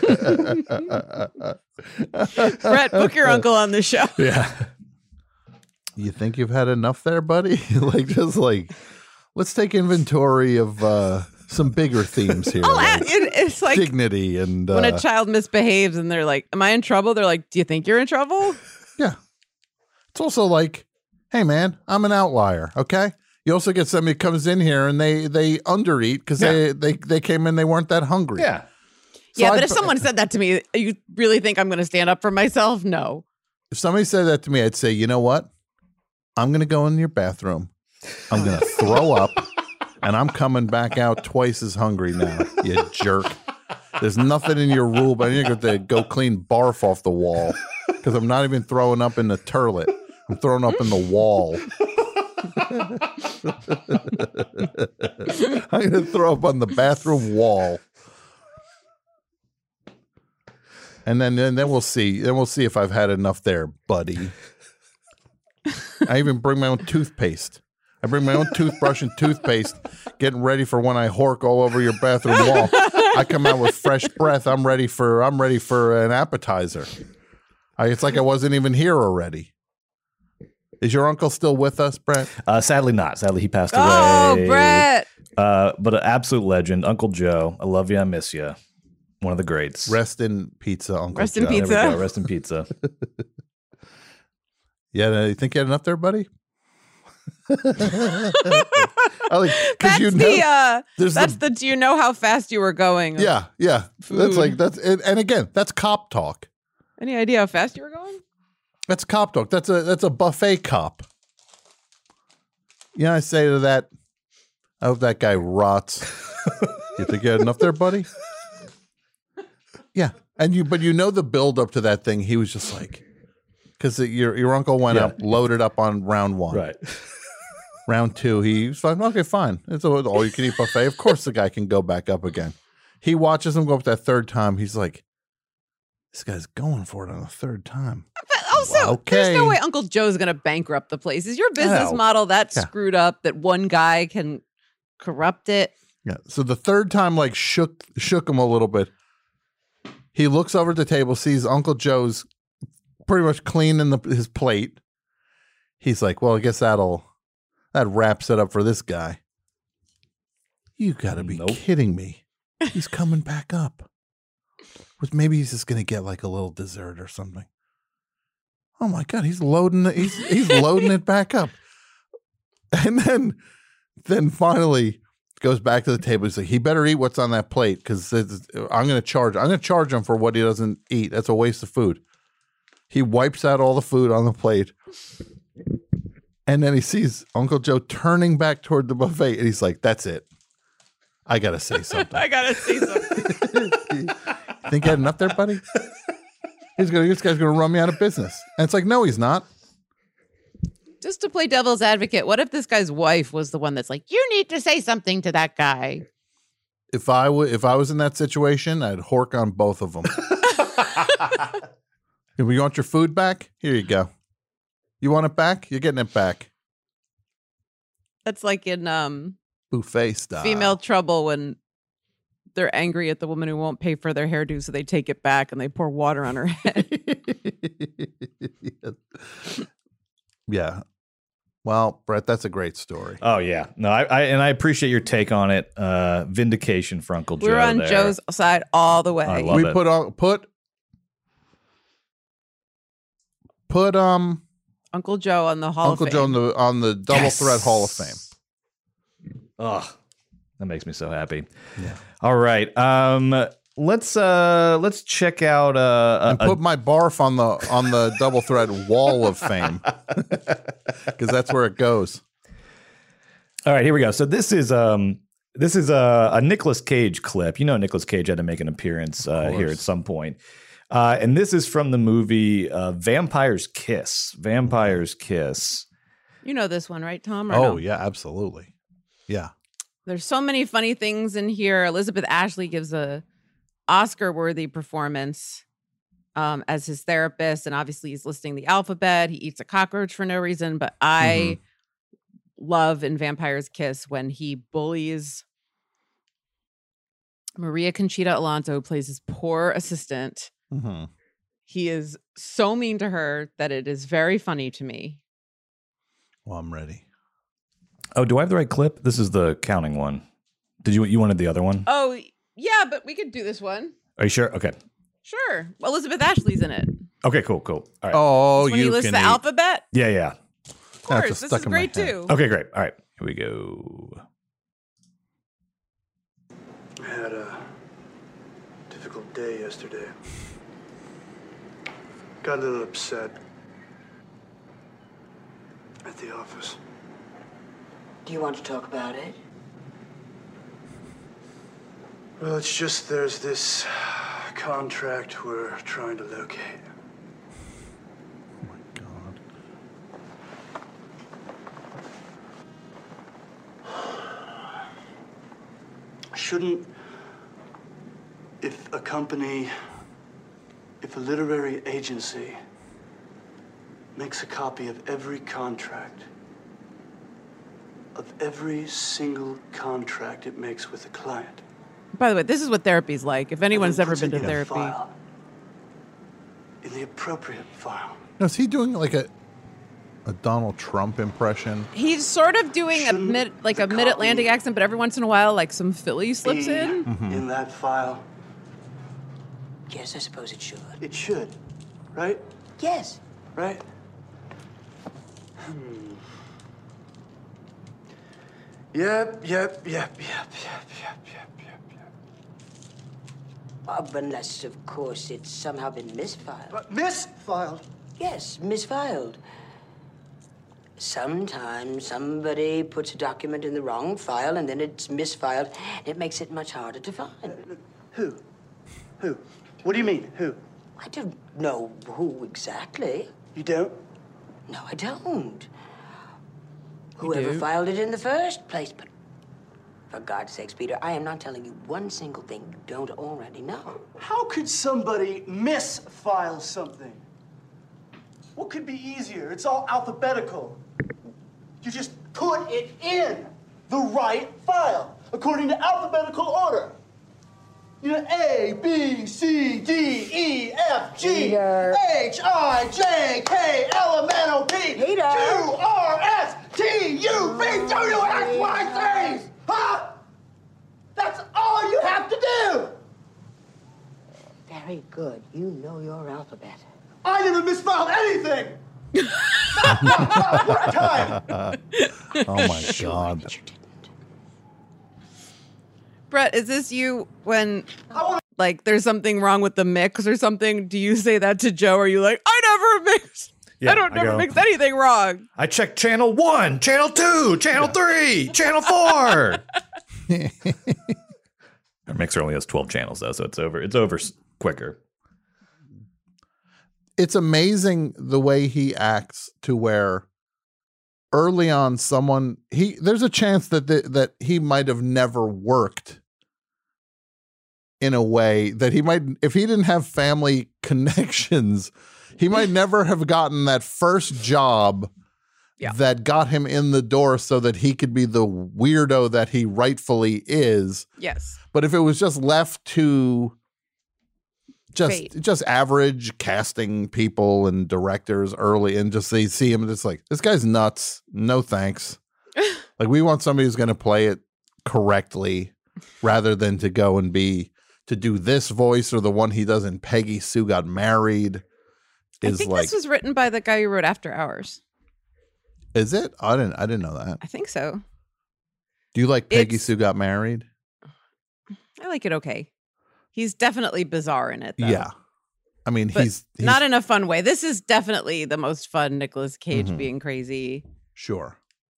Brett, book your uncle on the show. Yeah. You think you've had enough there, buddy? Like, just like, let's take inventory of uh, some bigger themes here. I'll like add- it- it's like dignity and uh, when a child misbehaves and they're like, "Am I in trouble?" They're like, "Do you think you're in trouble?" yeah. It's also like, hey, man, I'm an outlier, okay? You also get somebody who comes in here and they they undereat because they, they they came in, they weren't that hungry. Yeah. So yeah, I'd- but if someone said that to me, you really think I'm going to stand up for myself? No. If somebody said that to me, I'd say, you know what? I'm going to go in your bathroom. I'm going to throw up, and I'm coming back out twice as hungry now, you jerk. There's nothing in your rule, but you're going to go clean barf off the wall because I'm not even throwing up in the toilet. I'm throwing up in the wall. I'm going to throw up on the bathroom wall. And then, then then we'll see. Then we'll see if I've had enough there, buddy. I even bring my own toothpaste. I bring my own toothbrush and toothpaste, getting ready for when I hork all over your bathroom wall. I come out with fresh breath. I'm ready for I'm ready for an appetizer. I, it's like I wasn't even here already. Is your uncle still with us, Brett? Uh, sadly not. Sadly, he passed away. Oh, Brett. Uh, but an absolute legend, Uncle Joe. I love you. I miss you. One of the greats. Rest in pizza, Uncle Rest in Joe. pizza. There we go. Rest in pizza. Yeah, you think you had enough there, buddy? I like, 'cause That's you know, the uh there's that's the- the, do you know how fast you were going? yeah, yeah. That's Food. like that's and, and again, that's cop talk. Any idea how fast you were going? That's cop talk. That's a that's a buffet cop. You know, I say to that, I hope that guy rots. You think you had enough there, buddy? Yeah, and you but you know the build up to that thing. He was just like, because your your uncle went Yeah. up, loaded up on round one. Right. Round two, he was like, okay, fine. It's all all you can eat buffet. Of course, the guy can go back up again. He watches him go up that third time. He's like, this guy's going for it on the third time. But also, Okay. there's no way Uncle Joe's going to bankrupt the place. Is your business No. model that Yeah. screwed up that one guy can corrupt it? Yeah. So the third time, like shook shook him a little bit. He looks over at the table, sees Uncle Joe's pretty much cleaning the, his plate. He's like, well, I guess that'll that wraps it up for this guy. You got to be Nope. kidding me. He's coming back up. Was maybe he's just gonna get like a little dessert or something. Oh my god, he's loading it. He's he's loading it back up, and then then finally goes back to the table. He's like, he better eat what's on that plate because I'm gonna charge. I'm gonna charge him for what he doesn't eat. That's a waste of food. He wipes out all the food on the plate, and then he sees Uncle Joe turning back toward the buffet, and he's like, "That's it. I gotta say something." I got to see something. Think you had enough there, buddy? He's gonna. This guy's gonna run me out of business. And it's like, no, he's not. Just to play devil's advocate, what if this guy's wife was the one that's like, you need to say something to that guy? If I w- if I was in that situation, I'd hork on both of them. If you want your food back? Here you go. You want it back? You're getting it back. That's like in um Buffet style. Female Trouble when they're angry at the woman who won't pay for their hairdo, so they take it back and they pour water on her head. Yeah. Well, Brett, that's a great story. Oh yeah, no, I, I and I appreciate your take on it. Uh, vindication for Uncle Joe. We're on there. Joe's side all the way. I love we it. put on put put um Uncle Joe on the Hall Uncle of Joe Fame. on the on the Double Yes. Threat Hall of Fame. Ugh, that makes me so happy. Yeah. All right, um, let's uh, let's check out uh, And a, put my barf on the on the Double Threat Wall of Fame because that's where it goes. All right, here we go. So this is um this is a, a Nicolas Cage clip. You know, Nicolas Cage had to make an appearance uh, here at some point. Uh, and this is from the movie uh, Vampire's Kiss. Vampire's Kiss. You know this one, right, Tom? Or Oh no? yeah, absolutely. Yeah. There's so many funny things in here. Elizabeth Ashley gives a Oscar-worthy performance um, as his therapist, and obviously he's listing the alphabet. He eats a cockroach for no reason, but I love in Vampire's Kiss when he bullies Maria Conchita Alonso, who plays his poor assistant. Mm-hmm. He is so mean to her that it is very funny to me. Well, I'm ready. Oh, do I have the right clip? This is the counting one. Did you you wanted the other one? Oh, yeah, but we could do this one. Are you sure? Okay. Sure. Elizabeth Ashley's in it. Okay, cool, cool. All right. Oh, When he you lists can the eat. alphabet? Yeah, yeah. Of course. just This stuck is in my great head. too. Okay, great. All right. Here we go. I had a difficult day yesterday. Got a little upset at the office. Do you want to talk about it? Well, it's just there's this contract we're trying to locate. Oh my God. Shouldn't, if a company, if a literary agency makes a copy of every contract, of every single contract it makes with a client, By the way, this is what therapy's like. If anyone's and then ever puts been it to in a therapy. file, in the appropriate file. Now, is he doing like a a Donald Trump impression? He's sort of doing a Shouldn't mid like a the mid-Atlantic copy accent, but every once in a while like some Philly slips be in. in that file? Yes, I suppose it should. It should, right? Yes. Right? Hmm. Yep, yep, yep, yep, yep, yep, yep, yep, yep. Uh, unless, of course, it's somehow been misfiled. But misfiled? Yes, misfiled. Sometimes somebody puts a document in the wrong file and then it's misfiled. It makes it much harder to find. Who? Who? What do you mean, who? I don't know who exactly. You don't? No, I don't. You Whoever do? filed it in the first place, but for God's sakes, Peter, I am not telling you one single thing you don't already know. How could somebody misfile something? What could be easier? It's all alphabetical. You just put it in the right file, according to alphabetical order. You know, A, B, C, D, E, F, G, Peter. H, I, J, K, L, M, N, O, P, Peter. Q, R, S, T, U, V, W, X, Y, Z. Huh? That's all you have to do. Very good. You know your alphabet. I never misfiled anything. not, not, not one time. Oh my God. That you didn't. Brett, is this you when I want like there's something wrong with the mix or something? Do you say that to Joe? Or are you like, I never mix Yeah, I don't I never go- mix anything wrong. I checked channel one, channel two, channel three, channel four. Our mixer only has twelve channels though, so it's over. It's over s- quicker. It's amazing the way he acts to where early on someone he there's a chance that the, that he might have never worked in a way that he might, if he didn't have family connections, he might never have gotten that first job Yeah. that got him in the door so that he could be the weirdo that he rightfully is. Yes. But if it was just left to just Fate. just average casting people and directors early and just they see him and it's like, this guy's nuts. No thanks. Like we want somebody who's going to play it correctly rather than to go and be to do this voice or the one he does in Peggy Sue Got Married. Is I think like, this was written by the guy who wrote After Hours. Is it? I didn't. I didn't know that. I think so. Do you like Peggy It's- Sue Got Married? I like it okay. He's definitely bizarre in it, though. Yeah. I mean, But he's, he's not in a fun way. This is definitely the most fun Nicolas Cage Mhm. being crazy. sure.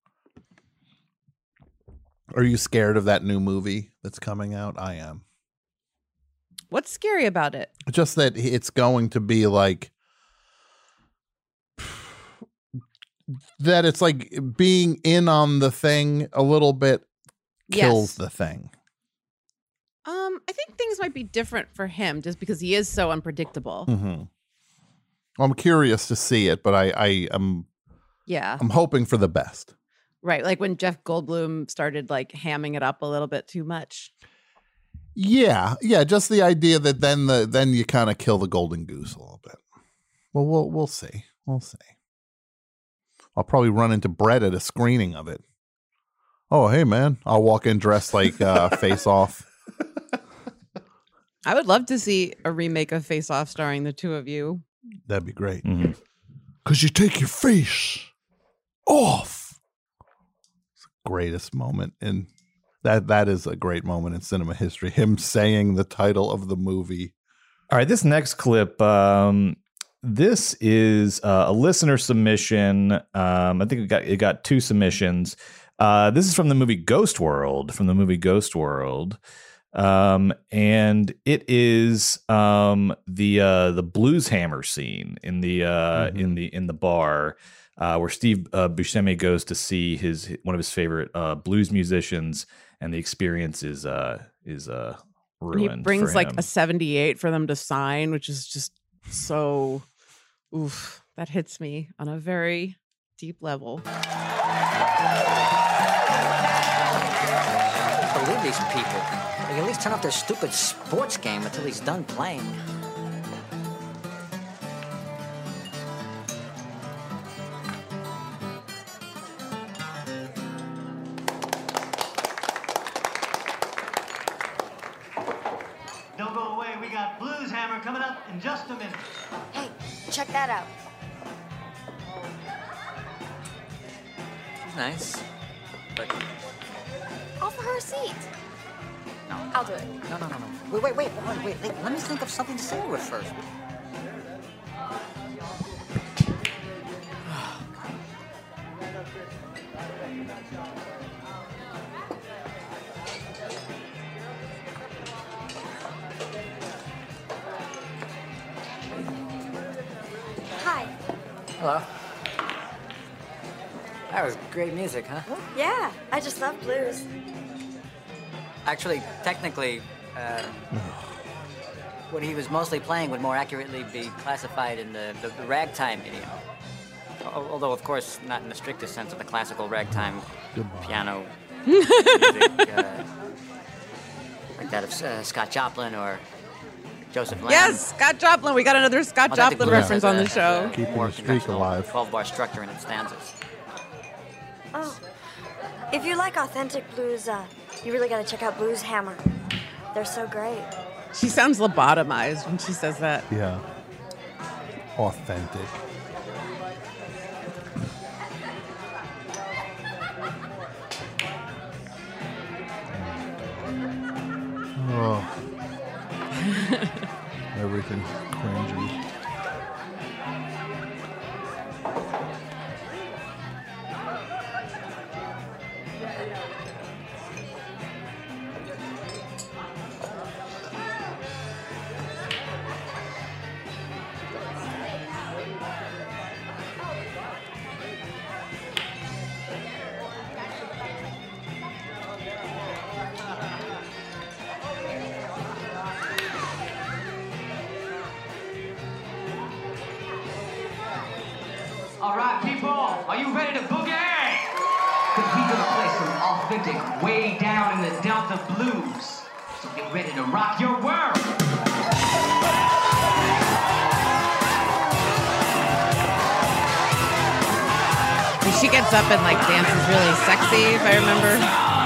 Are you scared of that new movie that's coming out? I am. What's scary about it? Just that it's going to be like that. It's like being in on the thing a little bit kills Yes. the thing. Um, I think things might be different for him just because he is so unpredictable. Mm-hmm. I'm curious to see it, but I, I am Yeah. I'm hoping for the best. Right. Like when Jeff Goldblum started like hamming it up a little bit too much. Yeah, yeah. Just the idea that then the then you kind of kill the golden goose a little bit. Well, we'll we'll see. We'll see. I'll probably run into Brett at a screening of it. Oh, hey man! I'll walk in dressed like uh, Face Off. I would love to see a remake of Face Off starring the two of you. That'd be great. Mhm. Cause you take your face off. It's the greatest moment in that. That is a great moment in cinema history. Him saying the title of the movie. All right, this next clip, um, this is uh, a listener submission. Um, I think it got it got two submissions. Uh, this is from the movie Ghost World, from the movie Ghost World, um, and it is um, the uh, the blues hammer scene in the uh, Mhm. in the in the bar. Uh, where Steve uh, Buscemi goes to see his one of his favorite uh, blues musicians, and the experience is uh, is uh, And ruined. he brings for like him. a seventy-eight for them to sign, which is just so oof. That hits me on a very deep level. I can't believe these people. They at least turn off their stupid sports game until he's done playing. Don't go away. We got Blues Hammer coming up in just a minute. Hey, check that out. She's nice. But Offer her a seat. no. I'll do it. No, no, no, no. Wait, wait, wait, wait, wait, wait. Let me think of something to say to her first. Hi. Hello. That was great music, huh? Yeah, I just love blues. Actually, technically, uh, what he was mostly playing would more accurately be classified in the, the, the ragtime idiom. Al- Although, of course, not in the strictest sense of the classical ragtime piano music, uh, like that of uh, Scott Joplin or Joseph Lamb. Yes, Scott Joplin. We got another Scott Authentic Joplin blues reference has on a- the show. has a Keeping more the streak conventional alive. twelve-bar structure in its stanzas. Oh, if you like authentic blues, uh, you really got to check out Blues Hammer. They're so great. She sounds lobotomized when she says that. Yeah. Authentic. Oh. Everything's cringy. Are you ready to boogie? Because we're going to play some authentic, way down in the Delta blues. So get ready to rock your world. She gets up and like dances really sexy, if I remember.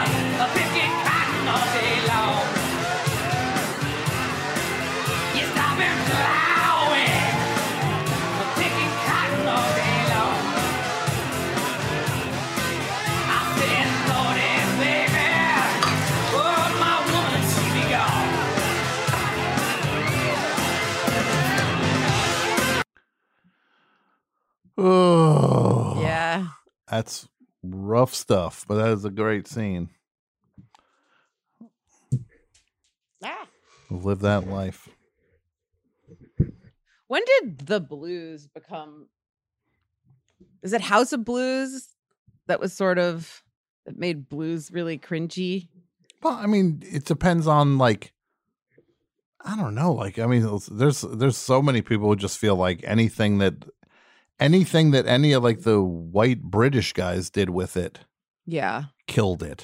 Oh, yeah. That's rough stuff, but that is a great scene. Ah. Live that life. When did the blues become? Is it House of Blues that was sort of that made blues really cringy? Well, I mean, it depends on like. I don't know. Like, I mean, there's there's so many people who just feel like anything that. Anything that any of like the white British guys did with it, yeah, killed it.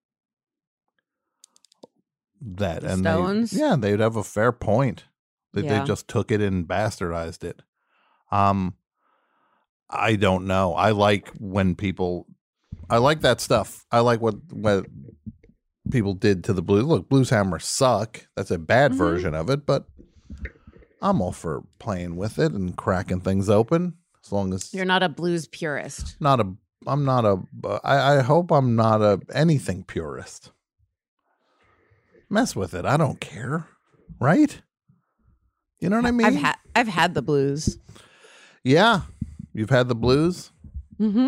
That the and Stones, they, yeah, they'd have a fair point. That Yeah. they just took it and bastardized it. Um, I don't know. I like when people, I like that stuff. I like what what people did to the blues. Look, Blues Hammer suck. That's a bad Mhm. version of it, but I'm all for playing with it and cracking things open. As long as you're not a blues purist. not a, I'm not a, I, I hope I'm not a anything purist. Mess with it. I don't care. Right? You know what I mean? I've had I've had the blues. Yeah. You've had the blues? Mm-hmm.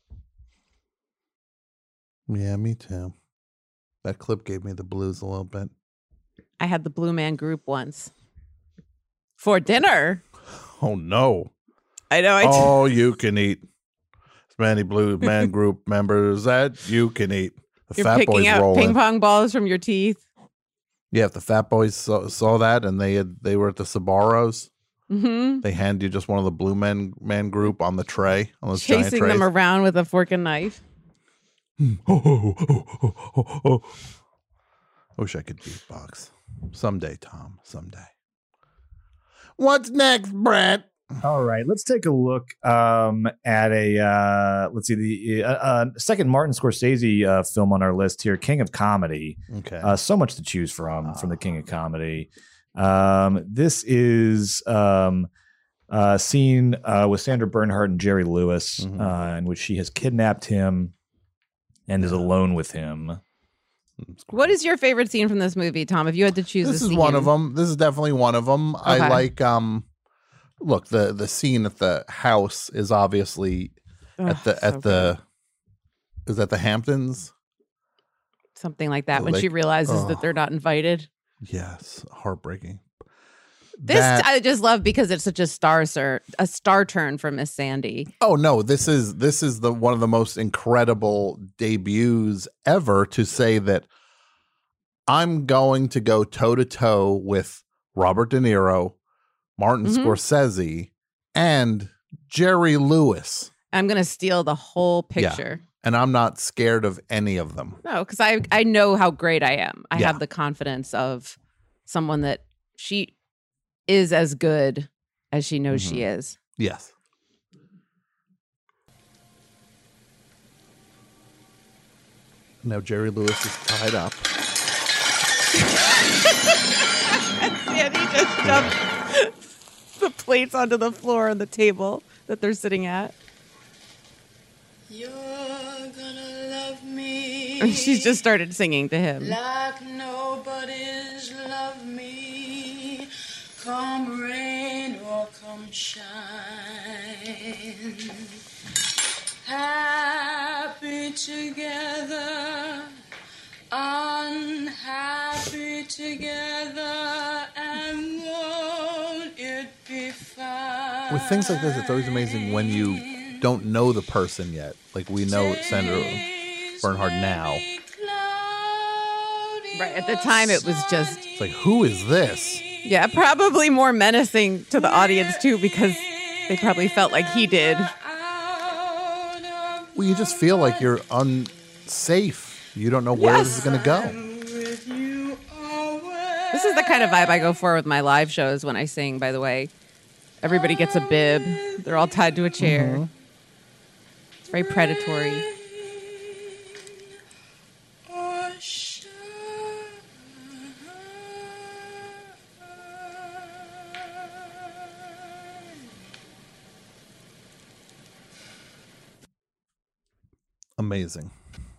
Yeah, me too. That clip gave me the blues a little bit. I had the Blue Man Group once for dinner. Oh, no. I know. I All you can eat. As many Blue Man Group members that you can eat. The You're Fat picking Boys out rolling. ping pong balls from your teeth. Yeah, if the Fat Boys saw, saw that and they had, they were at the Sabaros, Mm-hmm. they hand you just one of the Blue Man Man Group on the tray, on those giant Chasing trays. them around with a fork and knife. Oh, oh, oh, oh, oh, oh. I wish I could beatbox. Someday, Tom. Someday. What's next, Brett? All right, let's take a look um, at a uh, let's see the uh, uh, second Martin Scorsese uh, film on our list here, King of Comedy. Okay, uh, so much to choose from from the King of Comedy. Um, this is um, a scene uh, with Sandra Bernhard and Jerry Lewis, Mhm. uh, in which she has kidnapped him and is alone with him. What is your favorite scene from this movie, Tom? If you had to choose, This a is scene? one of them. This is definitely one of them. I Okay. like. Um, look, the the scene at the house is obviously Ugh, at the so at the is that the Hamptons. Something like that when Like, she realizes oh. that they're not invited. Yes, heartbreaking. This That- I just love because it's such a star sir, a star turn for Miss Sandy. Oh no, this is this is the one of the most incredible debuts ever to say that I'm going to go toe to toe with Robert De Niro, Martin Mhm. Scorsese, and Jerry Lewis. I'm gonna steal the whole Yeah. picture. And I'm not scared of any of them. No, because I I know how great I am. I Yeah. have the confidence of someone that she is as good as she knows she is. Yes. Now Jerry Lewis is tied up. And he just dumped the plates onto the floor on the table that they're sitting at. You're gonna love me. And she's just started singing to him. Like nobody's loved me. Come rain or come shine. Happy together, unhappy together, and won't it be fine? With things like this, it's always amazing when you don't know the person yet. Like we know Sandra Bernhard now. Right. At the time, it was just, It's like, who is this? yeah, probably more menacing to the audience, too, because they probably felt like he did. Well, you just feel like you're unsafe. You don't know where Yes. this is going to go. This is the kind of vibe I go for with my live shows when I sing, by the way. Everybody gets a bib. They're all tied to a chair. Mhm. It's very predatory. Amazing.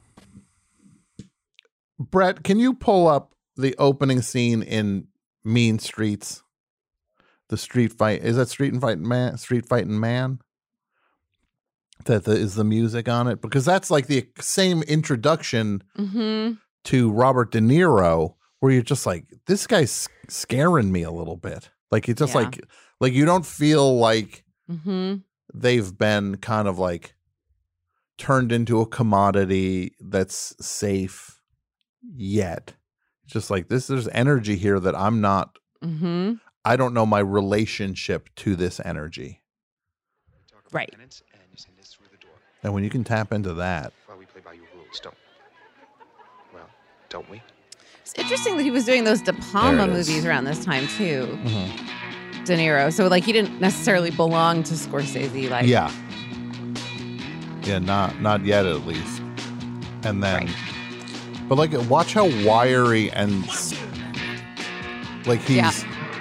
Brett, can you pull up the opening scene in Mean Streets? The street fight. Is that Street and Fighting Man? Street Fighting Man? That the, is the music on it? Because that's like the same introduction Mm-hmm. to Robert De Niro, where you're just like, this guy's scaring me a little bit. Like it's just Yeah. like, like you don't feel like Mm-hmm. they've been kind of like turned into a commodity that's safe yet. Just like this, there's energy here that I'm not, Mm-hmm. I don't know my relationship to this energy. Right. And when you can tap into that, Well, we play by your rules, don't Well, don't we? It's interesting that he was doing those De Palma There it is. movies around this time, too. Mm-hmm. De Niro. So, like, he didn't necessarily belong to Scorsese. Like, yeah. Yeah, not not yet at least. And then, but like, watch how wiry and s- like he's. Yeah.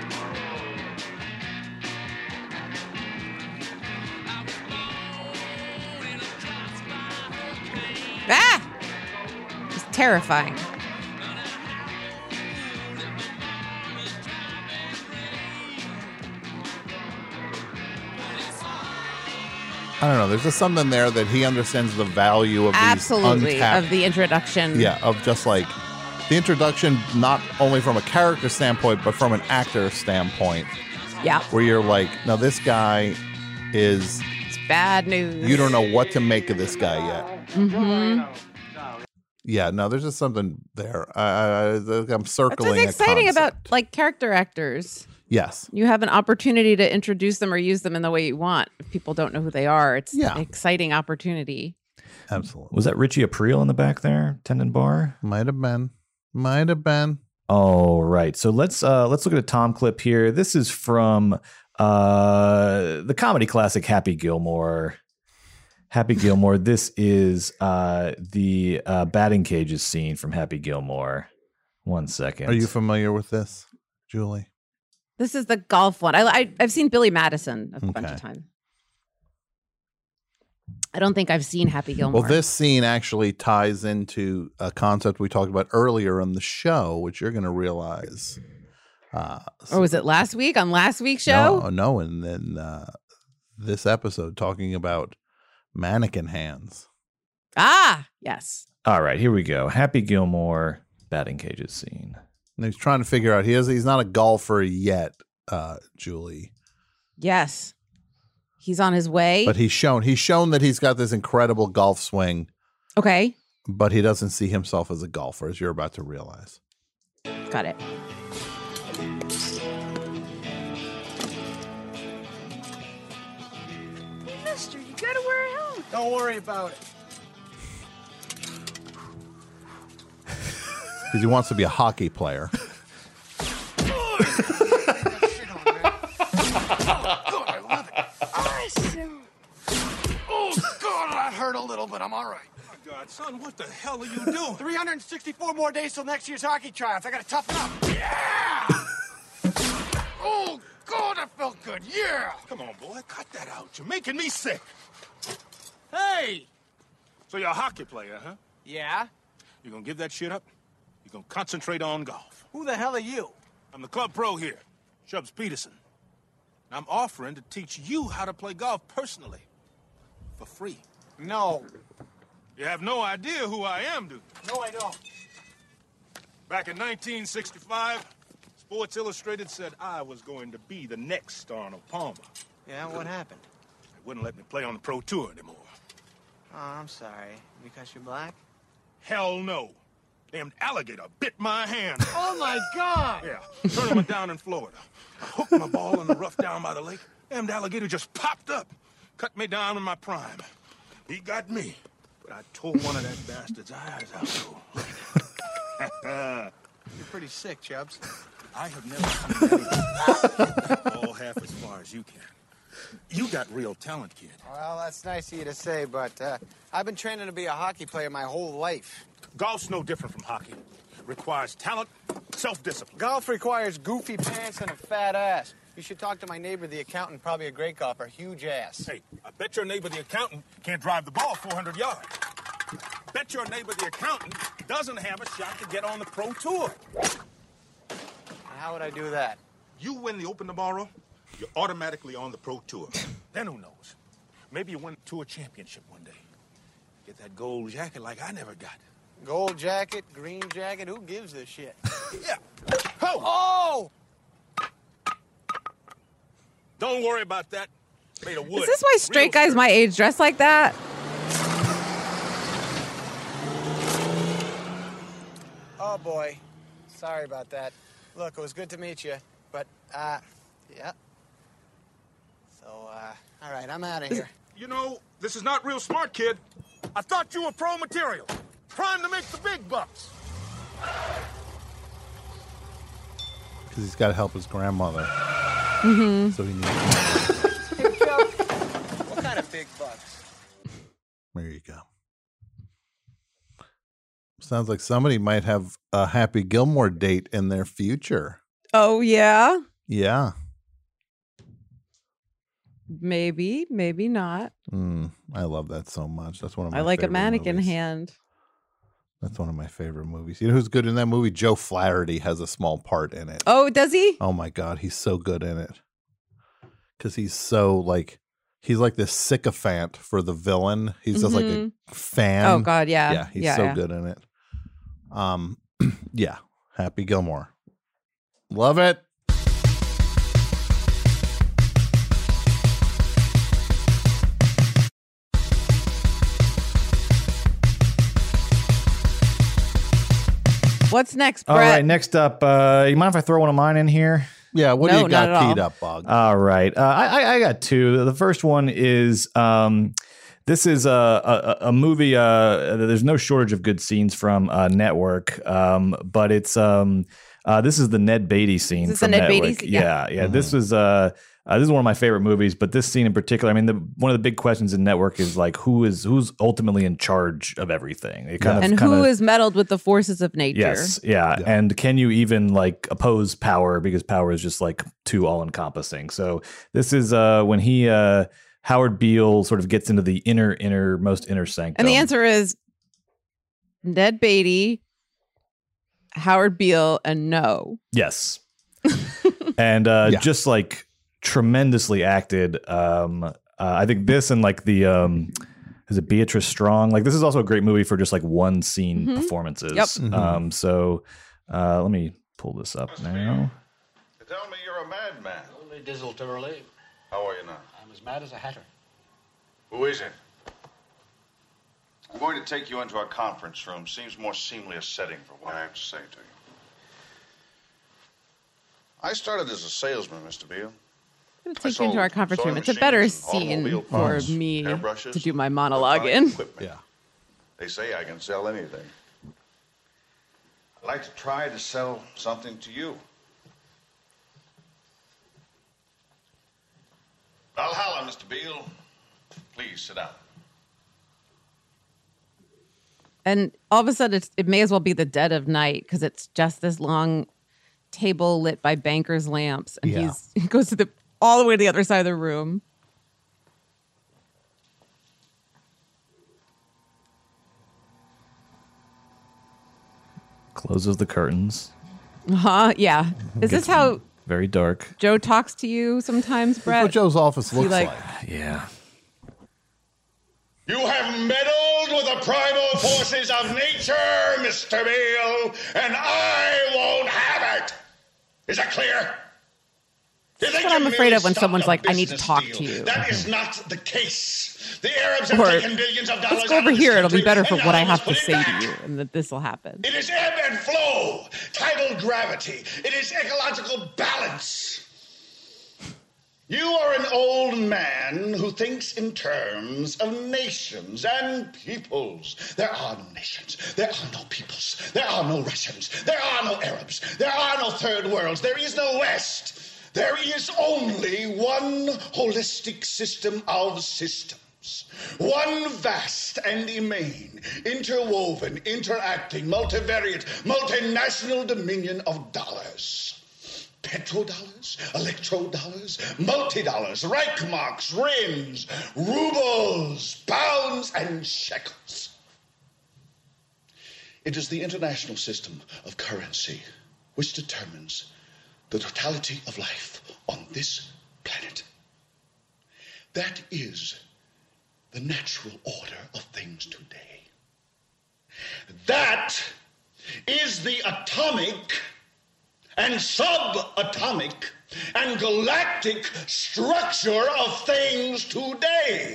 Ah! It's terrifying. I don't know. There's just something there that he understands the value of Absolutely. these untapped. Of the introduction. Yeah, of just like the introduction, not only from a character standpoint, but from an actor standpoint. Yeah. Where you're like, now this guy is. It's bad news. You don't know what to make of this guy yet. Mm-hmm. Yeah, no, there's just something there. I, I, I- I'm That's circling. what's a exciting concept. about, like, character actors. Yes. You have an opportunity to introduce them or use them in the way you want. If people don't know who they are, it's Yeah. an exciting opportunity. Absolutely. Was that Richie Aprile in the back there, tendon bar? Might have been. Might have been. Oh, right. So let's uh, let's look at a Tom clip here. This is from uh, the comedy classic Happy Gilmore. Happy Gilmore. This is uh, the uh, batting cages scene from Happy Gilmore. One second. Are you familiar with this, Julie? This is the golf one. I, I, I've seen Billy Madison a bunch Okay. of times. I don't think I've seen Happy Gilmore. Well, this scene actually ties into a concept we talked about earlier in the show, which you're going to realize. Uh, or was it last week on last week's show? No, no, and then uh, this episode talking about mannequin hands. Ah, yes. All right, here we go. Happy Gilmore batting cages scene. And he's trying to figure out he has he's not a golfer yet, uh, Julie. Yes. He's on his way. But he's shown he's shown that he's got this incredible golf swing, Okay. but he doesn't see himself as a golfer, as you're about to realize. Got it. Mister, you gotta wear a helmet. Don't worry about it. Because he wants to be a hockey player. Oh, God, that hurt a little, but I'm all right. Oh, my God, son, what the hell are you doing? three hundred sixty-four more days till next year's hockey tryouts. I gotta toughen up. Yeah! Oh, God, that felt good. Yeah! Come on, boy, cut that out. You're making me sick. Hey! So you're a hockey player, huh? Yeah. You gonna give that shit up? You gonna concentrate on golf? Who the hell are you? I'm the club pro here, Chubbs Peterson. I'm offering to teach you how to play golf personally. For free. No. You have no idea who I am, do you? No, I don't. Back in nineteen sixty-five, Sports Illustrated said I was going to be the next Arnold Palmer. Yeah, what happened? They wouldn't let me play on the pro tour anymore. Oh, I'm sorry. Because you're black? Hell no. Damned alligator bit my hand. Oh, my God! Yeah, tournament down in Florida. I hooked my ball in the rough down by the lake. Damned alligator just popped up. Cut me down in my prime. He got me. but I tore one of that bastard's eyes out, though. You're pretty sick, Chubbs. I have never seen anything all half as far as you can. You got real talent, kid. Well, that's nice of you to say, but uh, I've been training to be a hockey player my whole life. Golf's no different from hockey. Requires talent, self-discipline. Golf requires goofy pants and a fat ass. You should talk to my neighbor, the accountant, probably a great golfer, huge ass. Hey, I bet your neighbor, the accountant, can't drive the ball four hundred yards. Bet your neighbor, the accountant, doesn't have a shot to get on the pro tour. How would I do that? You win the Open tomorrow, you're automatically on the pro tour. Then who knows? Maybe you win a tour championship one day. Get that gold jacket like I never got. Gold jacket, green jacket, who gives a shit? Yeah. Oh! Oh! Don't worry about that. Made of wood. Is this why straight guys my age dress like that? Oh, boy. Sorry about that. Look, it was good to meet you, but, uh, yeah. So, uh, all right, I'm out of here. You know, this is not real smart, kid. I thought you were pro material. Trying to make the big bucks. Because he's got to help his grandmother. Mm-hmm. So he needs. Hey, Chubb, what kind of big bucks? There you go. Sounds like somebody might have a Happy Gilmore date in their future. Oh, yeah? Yeah. Maybe, maybe not. Mm, I love that so much. That's one of my I like a favorite mannequin movies. hand. That's one of my favorite movies. You know who's good in that movie? Joe Flaherty has a small part in it. Oh, does he? Oh my God, he's so good in it. Because he's so like, he's like this sycophant for the villain. He's just Mhm. like a fan. Oh, God, yeah. Yeah, he's Yeah, so yeah. good in it. Um, yeah, Happy Gilmore. Love it. What's next, All Brett? right, next up, uh, you mind if I throw one of mine in here? Yeah, what do No, you not got at all. teed up, Bog? All right, uh, I, I I got two. The first one is um, this is a a, a movie. Uh, there's no shortage of good scenes from uh, Network, um, but it's um, uh, this is the Ned Beatty scene this from the Ned Network. Beatty scene? Yeah, Yeah. yeah. This was uh, uh, this is one of my favorite movies, but this scene in particular. I mean, the, one of the big questions in Network is like who is who's ultimately in charge of everything. It kind of and kind who of, is meddled with the forces of nature? Yes, yeah. And can you even like oppose power because power is just like too all encompassing. So this is uh when he uh Howard Beale sort of gets into the inner inner most inner sanctum. And the answer is Ned Beatty, Howard Beale, and no. Yes. and uh Yeah. just like tremendously acted. Um uh, I think this and like the um is it Beatrice Strong? Like this is also a great movie for just like one scene Mhm. performances. Yep. Mhm. Um so uh let me pull this up now. You tell me you're a madman. Only dizzle to relieve. How are you now? I'm as mad as a hatter. Who is it? I'm going to take you into our conference room. Seems more seemly a setting for what I have to say to you. I started as a salesman, Mister Beale. I'm going to take you into our conference room. It's a better scene for me to do my monologue in. Yeah. They say I can sell anything. I'd like to try to sell something to you. Valhalla, Mister Beale. Please sit down. And all of a sudden, it's, it may as well be the dead of night because it's just this long table lit by bankers' lamps. And Yeah. he's, he goes to the all the way to the other side of the room. Closes the curtains. Huh? Yeah. Is this how Very dark. Joe talks to you sometimes, That's Brett? what Joe's office Is he looks like- like. Yeah. You have meddled with the primal forces of nature, Mister Beale, and I won't have it. Is that clear? You That's think what you I'm afraid merely of when stopped someone's a like, I need to business talk deal. to you. That is not the case. The Arabs have Or, taken billions of dollars let's go out over of this here. It'll be country, better for and what now I let's have to put it say back. to you, and that this will happen. It is ebb and flow, tidal gravity. It is ecological balance. You are an old man who thinks in terms of nations and peoples. There are no nations. There are no peoples. There are no Russians. There are no Arabs. There are no third worlds. There is no West. There is only one holistic system of systems. One vast and immane, interwoven, interacting, multivariate, multinational dominion of dollars. Petrodollars, electrodollars, multi-dollars, Reichmarks, rims, rubles, pounds, and shekels. It is the international system of currency which determines the totality of life on this planet. That is the natural order of things today. That is the atomic and subatomic and galactic structure of things today.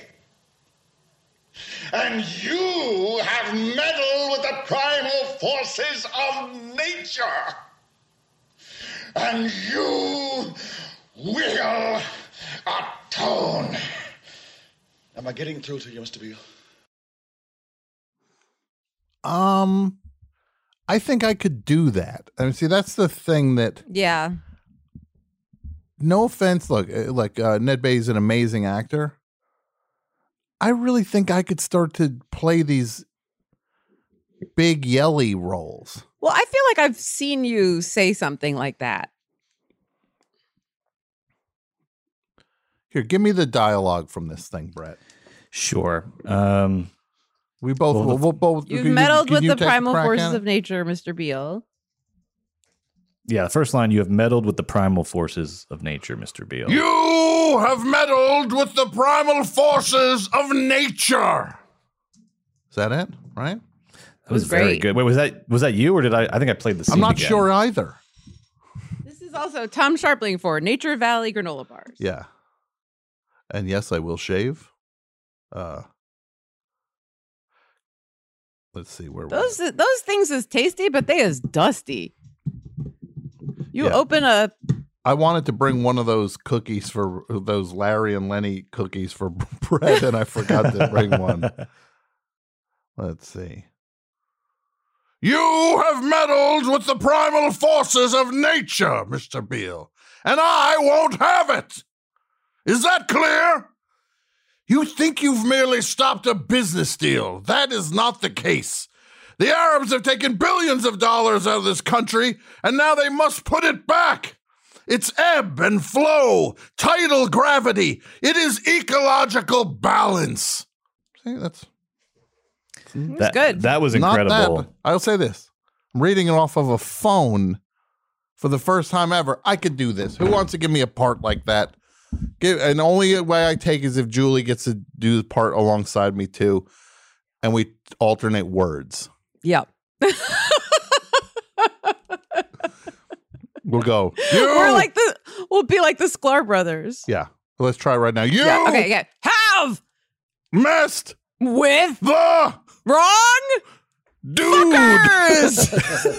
And you have meddled with the primal forces of nature. And you will atone. Am I getting through to you, Mister Beale? Um, I think I could do that. I mean, see, that's the thing that. Yeah. No offense, look, uh, like uh, Ned Beatty's an amazing actor. I really think I could start to play these big yelly roles. Well, I feel like I've seen you say something like that. Here, give me the dialogue from this thing, Brett. Sure. Um, we both. well, We'll, we'll both. You've can you- meddled can with you the take a primal crack forces at it? of nature, Mister Beale. yeah, the first line, you have meddled with the primal forces of nature, Mister Beale. You have meddled with the primal forces of nature. Is that it? Right? That was, very great. good. Wait, was that was that you or did I? I think I played the scene I'm not again. sure either. This is also Tom Sharpling for Nature Valley granola bars. Yeah. And yes, I will shave. Uh, let's see where Those those things is tasty, but they is dusty. You Yeah. open a I wanted to bring one of those cookies for those Larry and Lenny cookies for bread, and I forgot to bring one. Let's see. You have meddled with the primal forces of nature, Mister Beale, and I won't have it. Is that clear? You think you've merely stopped a business deal. That is not the case. The Arabs have taken billions of dollars out of this country, and now they must put it back. It's ebb and flow, tidal gravity. It is ecological balance. See, that's That, good. That was not incredible. that. I'll say this. I'm reading it off of a phone for the first time ever. I could do this. Who wants to give me a part like that? Give, and the only way I take is if Julie gets to do the part alongside me too, and we alternate words. Yep. We'll go. We're like the we'll be like the Sklar brothers. Yeah. Let's try right now. You Yeah, okay, okay. Have messed with the wrong dude. fuckers.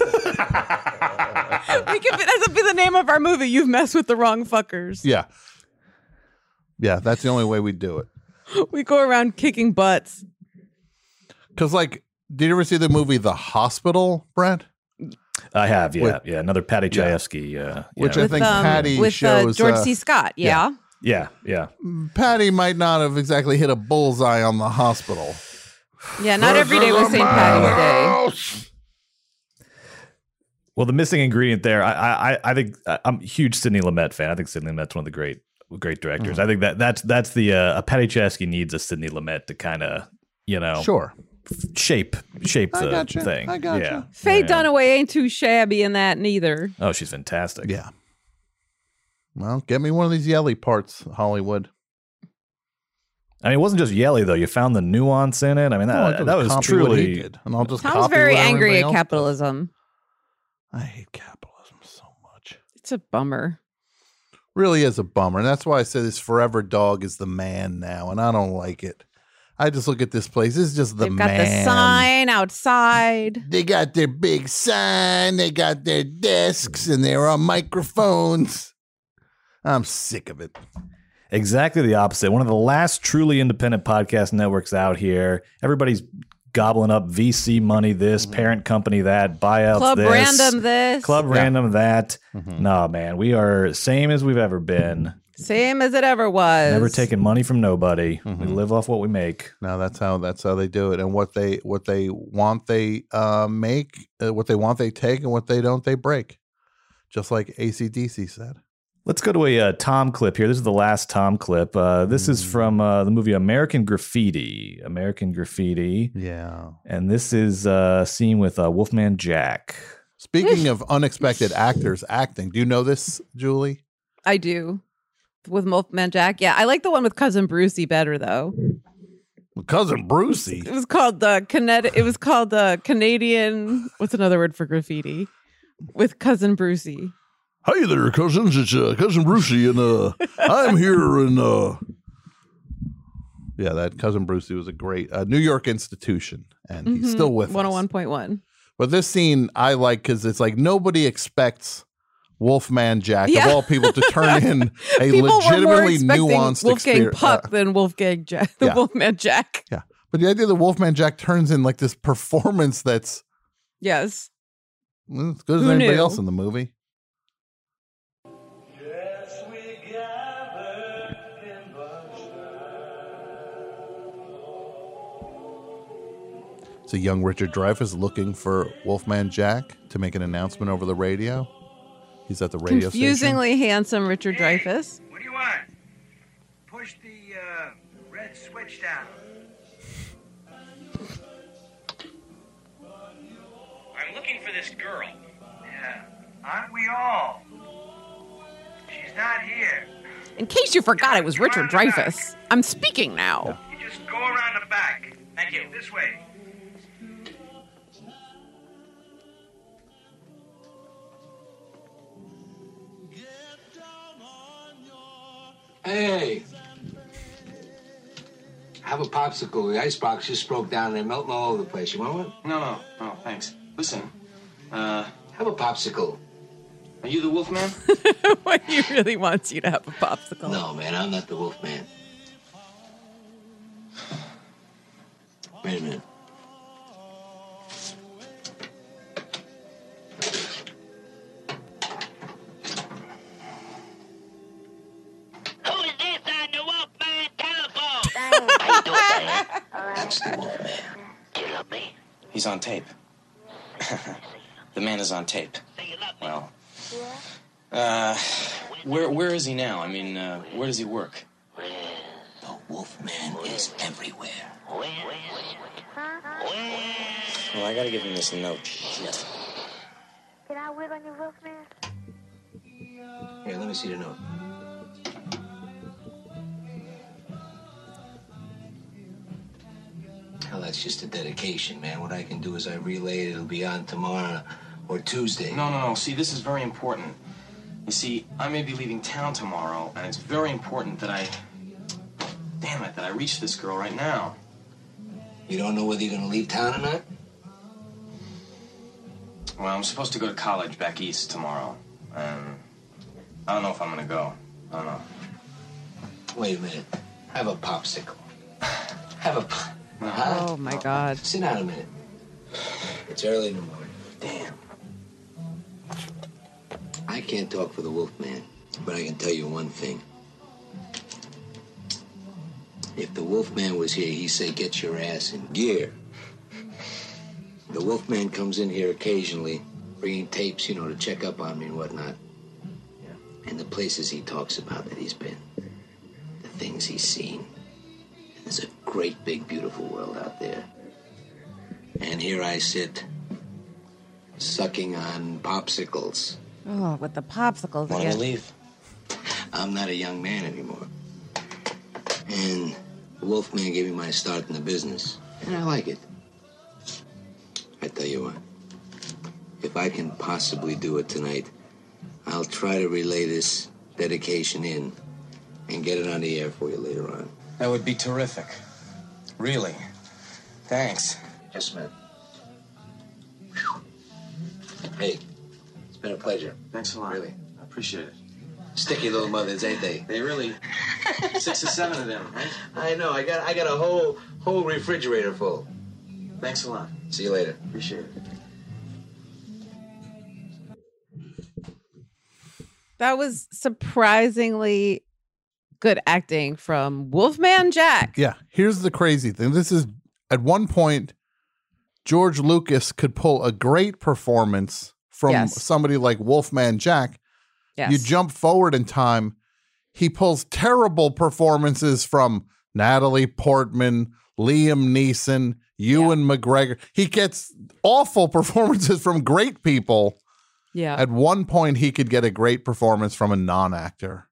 We can, that could be the name of our movie. You've messed with the wrong fuckers. Yeah. Yeah, that's the only way we do it. We go around kicking butts. Because, like, did you ever see the movie The Hospital, Brad? I have, yeah, With- yeah. Another Patty Chayefsky, uh, Which yeah. I think Patty with shows. uh, George uh, C. Scott. Yeah. yeah, yeah. Patty might not have exactly hit a bullseye on the hospital. Yeah, not every day was Saint Patty's Day. Well, the missing ingredient there, I, I, I think I'm a huge Sidney Lumet fan. I think Sidney Lumet's one of the great, great directors. Mhm. I think that that's that's the uh, a Patty Chayefsky needs a Sidney Lumet to kind of, you know, Sure. shape shape I the gotcha. thing. I gotcha. Yeah. Faye yeah. Dunaway ain't too shabby in that neither. Oh, she's fantastic. Yeah. Well, get me one of these yelly parts, Hollywood. I mean, it wasn't just yelly though. You found the nuance in it. I mean, No, I that, just that was copy what truly. he did, and I'll just Tom's copy very what angry everybody at else capitalism. does. I hate capitalism so much. It's a bummer. Really is a bummer, and that's why I say this Forever Dog is the man now, and I don't like it. I just look at this place. This is just the They've got man. the sign outside. They got their big sign. They got their desks, and there are microphones. I'm sick of it. Exactly the opposite. One of the last truly independent podcast networks out here. Everybody's gobbling up V C money, this, parent company that, buyouts Club this. Random this. Club Yeah. Random that. Mm-hmm. No, man. We are same as we've ever been. Same as it ever was. Never taking money from nobody. Mm-hmm. We live off what we make. No, that's how that's how they do it. And what they what they want they uh, make, uh, what they want they take, and what they don't they break. Just like A C D C said. Let's go to a uh, Tom clip here. This is the last Tom clip. Uh, this is from uh, the movie American Graffiti. American Graffiti. Yeah. And this is a scene with uh, Wolfman Jack. Speaking of unexpected actors acting, do you know this, Julie? I do. With Wolfman Jack. Yeah, I like the one with Cousin Brucey better, though. Cousin Brucey? It was called the Canadi- It was called the Canadian... What's another word for graffiti? With Cousin Brucey. Hey there, cousins. It's uh, Cousin Brucey, and uh, I'm here. And uh... yeah, that Cousin Brucey was a great uh, New York institution, and he's Mhm. still with one oh us. one point one. But this scene I like because it's like nobody expects Wolfman Jack Yeah. of all people to turn in a People were more legitimately expecting nuanced Wolfgang experience. Puck than Wolfgang Jack. The yeah. Wolfman Jack. Yeah, but the idea that Wolfman Jack turns in like this performance that's Yes. well, as good as Who anybody knew? else in the movie. It's a young Richard Dreyfuss looking for Wolfman Jack to make an announcement over the radio. He's at the radio Confusingly handsome Richard Dreyfuss. What do you want? Push the uh, red switch down. I'm looking for this girl. Yeah, aren't we all? She's not here. In case you forgot, it was Richard Dreyfuss. I'm speaking now. You just go around the back. Thank you. This way. Hey. Have a popsicle. The icebox just broke down. They're melting all over the place. You want one? No, no, no, thanks. Listen, uh... Have a popsicle. Are you the Wolfman? When he really wants you to have a popsicle. No, man, I'm not the Wolfman. Wait a minute. That's the Wolfman. Do you love me? He's on tape. The man is on tape. Well, uh, where where is he now? I mean, uh, where does he work? The Wolfman is everywhere. Well, I gotta give him this note. Shit. Can I wait on you, Wolfman? Here, let me see the note. Hell, that's just a dedication, man. What I can do is I relay it. It'll be on tomorrow or Tuesday. No, no, no. See, this is very important. You see, I may be leaving town tomorrow, and it's very important that I... Damn it, that I reach this girl right now. You don't know whether you're going to leave town or not? Well, I'm supposed to go to college back east tomorrow, and I don't know if I'm going to go. I don't know. Wait a minute. Have a popsicle. Have a... P- Oh, my God. Sit down a minute. It's early in the morning. Damn. I can't talk for the Wolfman, but I can tell you one thing. If the Wolfman was here, he'd say, get your ass in gear. The Wolfman comes in here occasionally, bringing tapes, you know, to check up on me and whatnot. And the places he talks about that he's been, the things he's seen. There's a great, big, beautiful world out there. And here I sit, sucking on popsicles. Oh, with the popsicles Want again. to leave? I'm not a young man anymore. And the Wolfman gave me my start in the business. And I like it. I tell you what. If I can possibly do it tonight, I'll try to relay this dedication in and get it on the air for you later on. That would be terrific. Really. Thanks. Yes, man. Hey, it's been a pleasure. Thanks a lot. Really. I appreciate it. Sticky little mothers, ain't they? They really... Six or seven of them, right? I know. I got I got a whole whole refrigerator full. Thanks a lot. See you later. Appreciate it. That was surprisingly good acting from Wolfman Jack. Yeah. Here's the crazy thing. This is at one point, George Lucas could pull a great performance from Yes. somebody like Wolfman Jack. Yes. You jump forward in time, he pulls terrible performances from Natalie Portman, Liam Neeson, Ewan McGregor. He gets awful performances from great people. Yeah. At one point, he could get a great performance from a non-actor.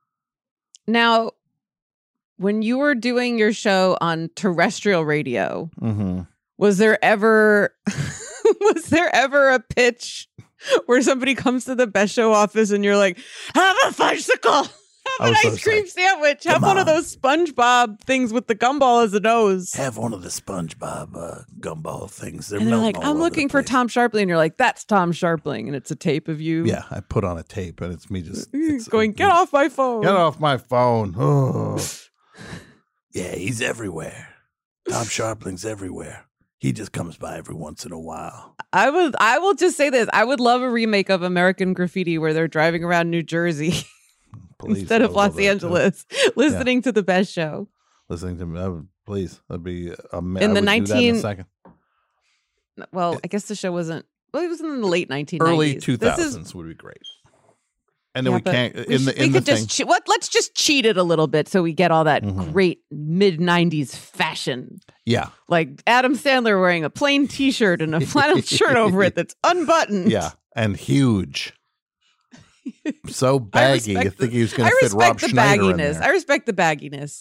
Now, when you were doing your show on terrestrial radio, Mm-hmm. was there ever was there ever a pitch where somebody comes to the Best Show office and you're like, have a fudgesicle, have I an was so ice cream sad. sandwich, have Come one of on. those SpongeBob things with the gumball as a nose. Have one of the SpongeBob uh, gumball things. They're And they're melting like, all I'm over looking the for place." Tom Sharpling. And you're like, that's Tom Sharpling. And it's a tape of you Yeah, I put on a tape, and it's me just it's, going, get off my phone. get off my phone. Oh. Yeah, he's everywhere. Tom Sharpling's everywhere. He just comes by every once in a while. I would I will just say this. I would love a remake of American Graffiti where they're driving around New Jersey Please, instead I of would love Los that, too. Angeles, listening to the Best Show. Listening to me, I would, please. That'd be a In I the would do that in nineteen a second. Well, I guess the show wasn't. Well, it was in the late nineteen nineties. Early two This is- thousands would be great. And then Yeah, we but can't we in sh- the we in the could thing. just che- what? Let's just cheat it a little bit so we get all that Mhm. great mid nineties fashion. Yeah, Like Adam Sandler wearing a plain T-shirt and a flannel shirt over it that's unbuttoned. yeah, and huge. So baggy. You respect think the- he was going I to fit respect Rob the Schneider in bagginess. there? I respect the bagginess.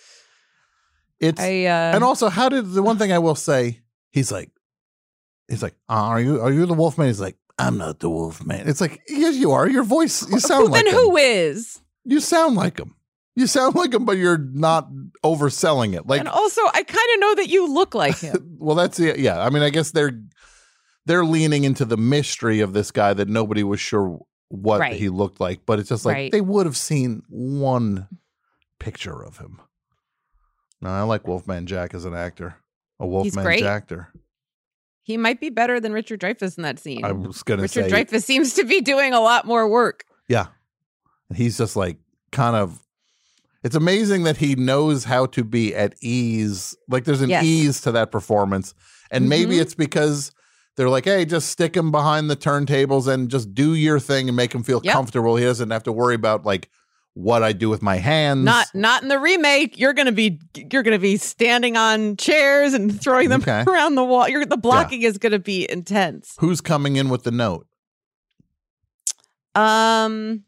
It's I, uh, and also, how did the one thing I will say? He's like, he's like, uh, are you are you the Wolfman? He's like, I'm not the Wolfman. It's like, yes, you are. Your voice, you sound Who- like then him. who is? You sound like him. You sound like him, but you're not overselling it. Like, And also, I kind of know that you look like him. well, that's the yeah. I mean, I guess they're they're leaning into the mystery of this guy that nobody was sure what Right. he looked like, but it's just like Right. they would have seen one picture of him. No, I like Wolfman Jack as an actor. A Wolfman great. Jackter. He might be better than Richard Dreyfuss in that scene. I was gonna Richard say, Dreyfuss seems to be doing a lot more work. yeah. He's just like kind of. It's amazing that he knows how to be at ease. Like there's an Yes. ease to that performance, and maybe Mhm. it's because they're like, hey, just stick him behind the turntables and just do your thing and make him feel Yep. comfortable. He doesn't have to worry about like what I do with my hands. Not not in the remake. You're gonna be you're gonna be standing on chairs and throwing them Okay. around the wall. You're, the blocking is gonna be intense. Who's coming in with the note? Um,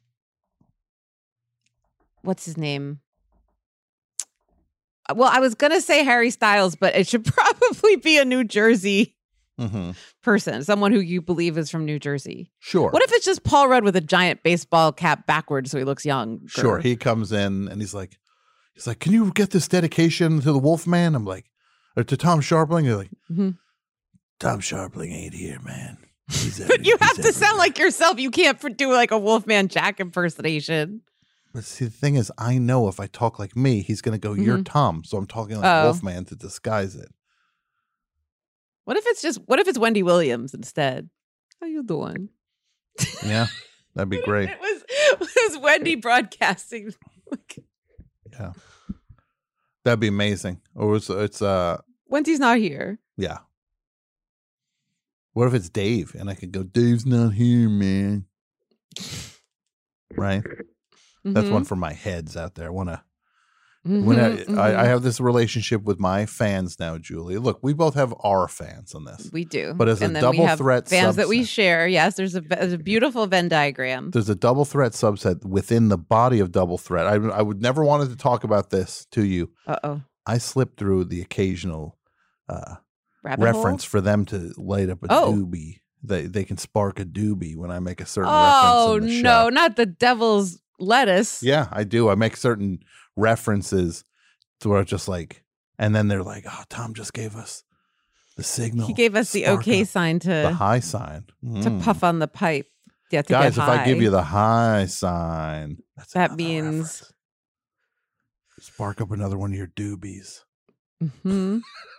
what's his name? Well, I was gonna say Harry Styles, but it should probably be a New Jersey Mm-hmm. person, someone who you believe is from New Jersey. Sure. What if it's just Paul Rudd with a giant baseball cap backwards so he looks young? Sure. He comes in and he's like, he's like, can you get this dedication to the Wolfman? I'm like, or to Tom Sharpling? You're like, Mhm. Tom Sharpling ain't here, man. He's But you have to sound like yourself. You can't f- do like a Wolfman Jack impersonation. But see, the thing is, I know if I talk like me, he's going to go, you're Mhm. Tom. So I'm talking like Oh. Wolfman to disguise it. What if it's just what if it's Wendy Williams instead? How you doing? Yeah, that'd be great. It was it was Wendy broadcasting. Yeah. That'd be amazing. Or it's, it's, uh, Wendy's not here. yeah. What if it's Dave? And I could go, Dave's not here, man. Right? That's Mhm. one for my heads out there. I want to. Mhm, When I, mhm. I, I have this relationship with my fans now, Julie. Look, we both have our fans on this. We do. But as a and then double we have threat fans that we subset- share. Yes, there's a, there's a beautiful Venn diagram. There's a double threat subset within the body of double threat. I, I would never wanted to talk about this to you. Uh oh. I slipped through the occasional uh, Rabbit reference hole? for them to light up a Oh. doobie. They they can spark a doobie when I make a certain Oh reference in the no, show. not the devil's lettuce. Yeah, I do. I make certain references to where it's just like, and then they're like, "Oh, Tom just gave us the signal." He gave us the Spark okay up. sign to the high sign to Mm. puff on the pipe. Yeah, to Guys, get if I give high. you the high sign, that's that means Spark up another one of your doobies. Mm-hmm.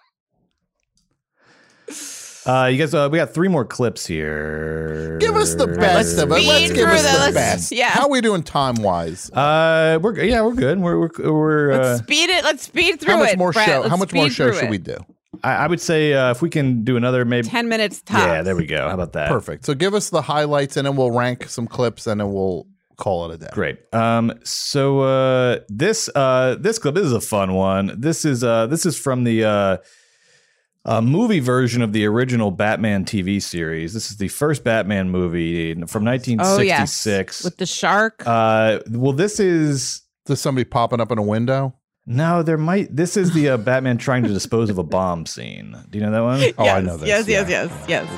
Uh, you guys, uh, we got three more clips here. Give us the best of it. Let's give us the best. Yeah. How are we doing time wise? Uh, we're yeah, we're good. We're we're, we're Let's uh, speed it. Let's speed through How much it. more Brett. show? Let's How much more speed show through should it. we do? I, I would say uh, if we can do another maybe Ten minutes tops. Yeah, there we go. How about that? Perfect. So give us the highlights, and then we'll rank some clips, and then we'll call it a day. Great. Um, so uh, this uh, this clip this is a fun one. This is uh, this is from the uh, uh, movie version of the original Batman T V series. This is the first Batman movie from nineteen sixty-six Oh, yes. With the shark. Uh, well, this is Is somebody popping up in a window? no, there might. This is the uh, Batman trying to dispose of a bomb scene. Do you know that one? Oh, yes, I know this. Yes, yes, yeah. yes, yes.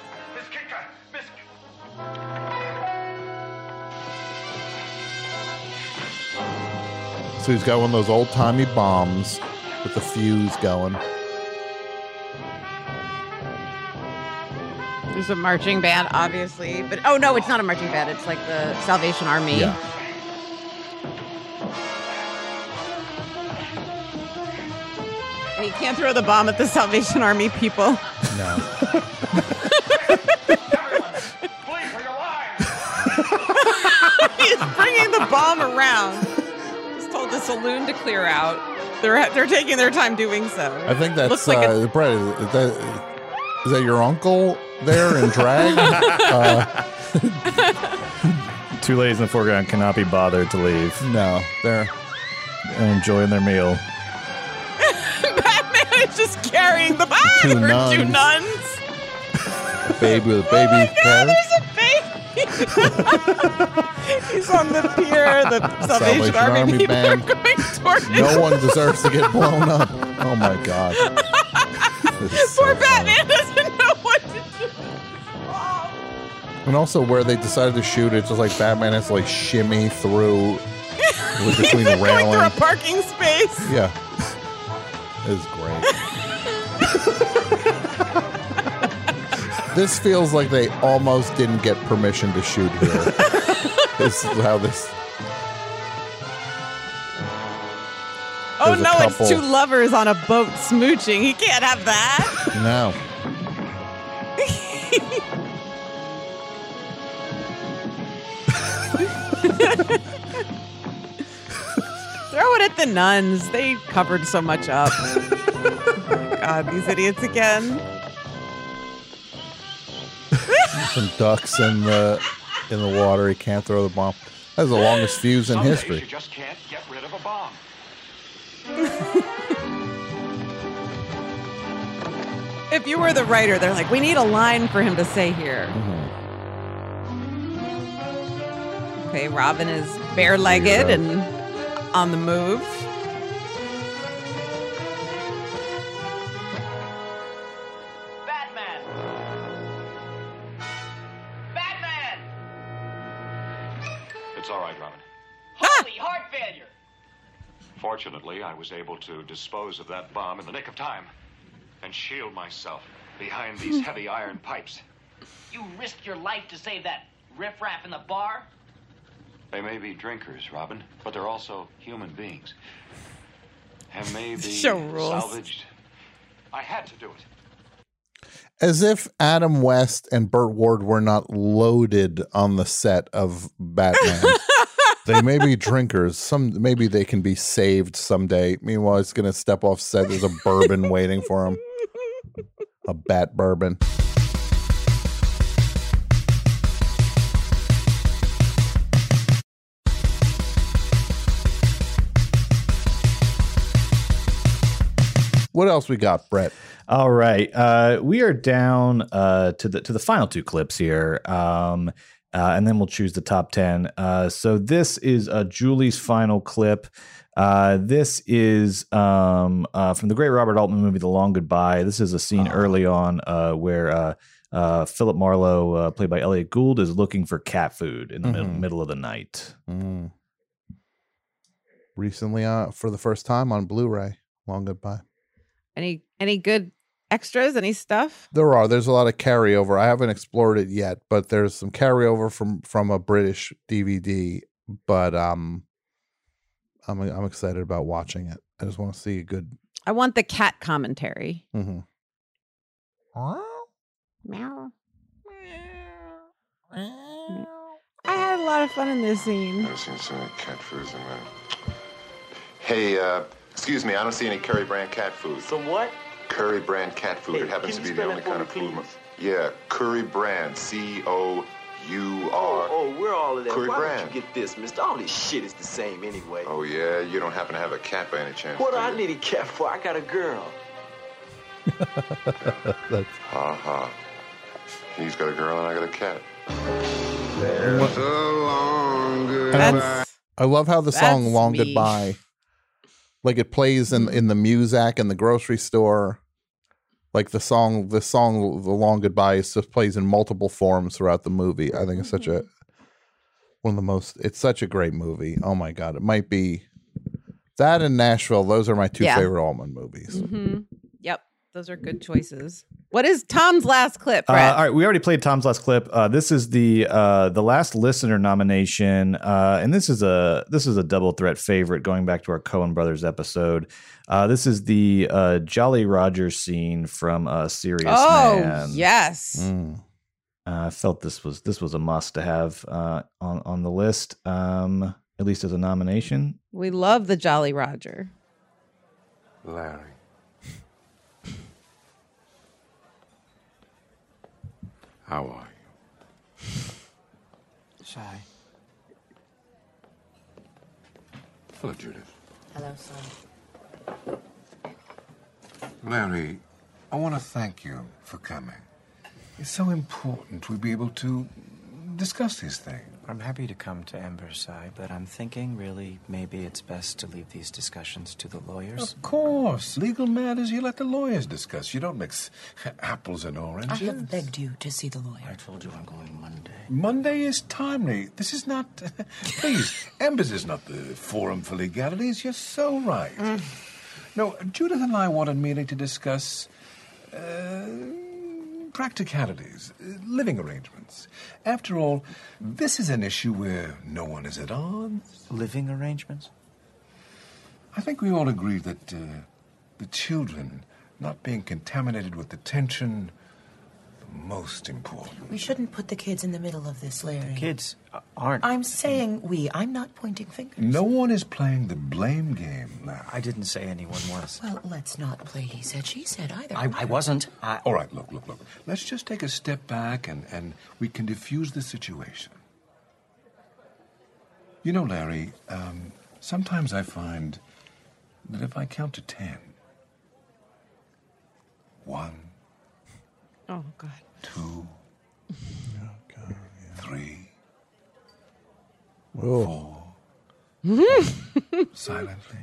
So he's got one of those old timey bombs with the fuse going. There's a marching band, obviously, but oh no, it's not a marching band. It's like the Salvation Army. Yeah. And he can't throw the bomb at the Salvation Army people. No. He's bringing the bomb around. He's told the saloon to clear out. They're they're taking their time doing so. I think that's Looks like uh, Brett. Is that, is that your uncle there in drag? uh, Two ladies in the foreground cannot be bothered to leave. No, they're enjoying their meal. Batman is just carrying the bomb. Two There are two nuns. nuns. a baby with a baby. Oh my God, carriage. there's a baby. He's on the pier. The Salvation, Salvation Army, Army people band. are going toward No him. one deserves to get blown up. Oh my God. This is so Poor funny. Batman doesn't know what to do. And also where they decided to shoot it, just like Batman has to like shimmy through with between the He's going through a railing. parking space. Yeah. It's great. This feels like they almost didn't get permission to shoot here. This is how this. Oh There's a no, it's couple- two lovers on a boat smooching. He can't have that. No. Throw it at the nuns. They covered so much up. Oh my God, these idiots again. Some ducks in the in the water. He can't throw the bomb. That's the longest fuse in Some days history. you just can't get rid of a bomb. If you were the writer, they're like, we need a line for him to say here. Okay, Robin is bare-legged and on the move. Batman! Batman! It's all right, Robin. Holy heart failure! Fortunately, I was able to dispose of that bomb in the nick of time and shield myself behind these heavy iron pipes. You risked your life to save that riffraff in the bar? They may be drinkers, Robin, but they're also human beings. And may be Show rules. salvaged. I had to do it. As if Adam West and Burt Ward were not loaded on the set of Batman. They may be drinkers. Some maybe they can be saved someday. Meanwhile, he's going to step off set. There's a bourbon waiting for him. A bat bourbon. What else we got, Brett? All right, uh, we are down uh, to the to the final two clips here, um, uh, and then we'll choose the top ten. Uh, so this is uh, Julie's final clip. Uh, this is um, uh, from the great Robert Altman movie, The Long Goodbye. This is a scene early on uh, where uh, uh, Philip Marlowe, uh, played by Elliot Gould, is looking for cat food in the middle, Mhm. middle of the night. Mm. Recently, uh, for the first time on Blu-ray. Long Goodbye. Any any good extras? Any stuff? There are. There's a lot of carryover. I haven't explored it yet, but there's some carryover from from a British D V D. But um, I'm I'm excited about watching it. I just want to see a good. I want the cat commentary. Mm-hmm. Meow. I had a lot of fun in this scene. Never seen so many cat foods in my. Hey, uh, excuse me, I don't see any Curry brand cat food. Some what? Curry brand cat food. Hey, it happens to can be you the spell only that for kind me, of food. please? Yeah, Curry brand. C O U R. Oh, oh, we're all of that. Curry Why brand. don't you get this, mister? All this shit is the same anyway. Oh, yeah? You don't happen to have a cat by any chance? What do do I you? need a cat for? I got a girl. That's... Ha ha. He's got a girl and I got a cat. There's a long That's- I love how the song That's "Long me. Goodbye," like it plays in in the Muzak and the grocery store. Like the song, the song "The Long Goodbye" is just plays in multiple forms throughout the movie. I think it's such a one of the most. It's such a great movie. Oh my god, it might be that and Nashville. Those are my two Yeah. favorite Allman movies. Mm-hmm. Yep. Those are good choices. What is Tom's last clip, Uh, Brett? all right, we already played Tom's last clip. Uh, this is the uh, the last listener nomination, uh, and this is a this is a double threat favorite going back to our Coen Brothers episode. Uh, this is the uh, Jolly Roger scene from uh, Serious oh, Man. yes. Mm. Uh, I felt this was this was a must to have uh, on on the list, um, at least as a nomination. We love the Jolly Roger. Larry. How are you? Shy. Hello, Judith. Hello, son. Larry, I want to thank you for coming. It's so important we be able to discuss these things. I'm happy to come to Emberside, but I'm thinking really maybe it's best to leave these discussions to the lawyers. Of course. Legal matters you let the lawyers discuss. You don't mix apples and oranges. I have begged you to see the lawyer. I told you I'm going Monday. Monday is timely. This is not... Please, Embers is not the forum for legalities. You're so right. Mm. No, Judith and I want a meeting to discuss... Uh, practicalities, uh, living arrangements. After all, this is an issue where no one is at odds. Living arrangements? I think we all agree that uh, the children not being contaminated with the tension, the most important. We shouldn't put the kids in the middle of this, Larry. Kids aren't... I'm saying we. I'm not pointing fingers. No one is playing the blame game, Larry. I didn't say anyone was. Well, let's not play he said, she said either. I, I wasn't. I... All right, look, look, look. Let's just take a step back and, and we can diffuse the situation. You know, Larry, um, sometimes I find that if I count to ten, one, Oh, God. two, three, Oh. four, silently.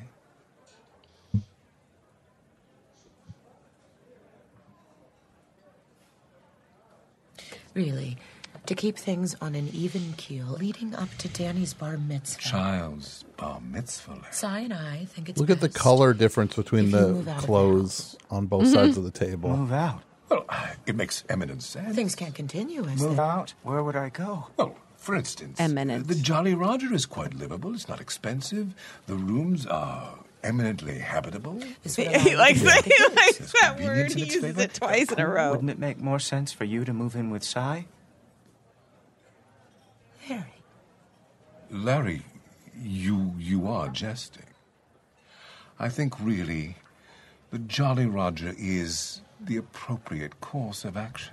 Really, to keep things on an even keel leading up to Danny's bar mitzvah. Child's bar mitzvah. Larry. Si and I think it's Look at the best color difference between if you move the out of the clothes on both Mhm. sides of the table. Move out. Well, it makes eminent sense. Things can't continue as Move they... out? Where would I go? Well, for instance, Eminent. the Jolly Roger is quite livable. It's not expensive. The rooms are eminently habitable. He likes that, he likes There's that convenience word. in He its uses favor. it twice in a row. Wouldn't it make more sense for you to move in with Cy? Harry. Larry, you you are jesting. I think really the Jolly Roger is the appropriate course of action.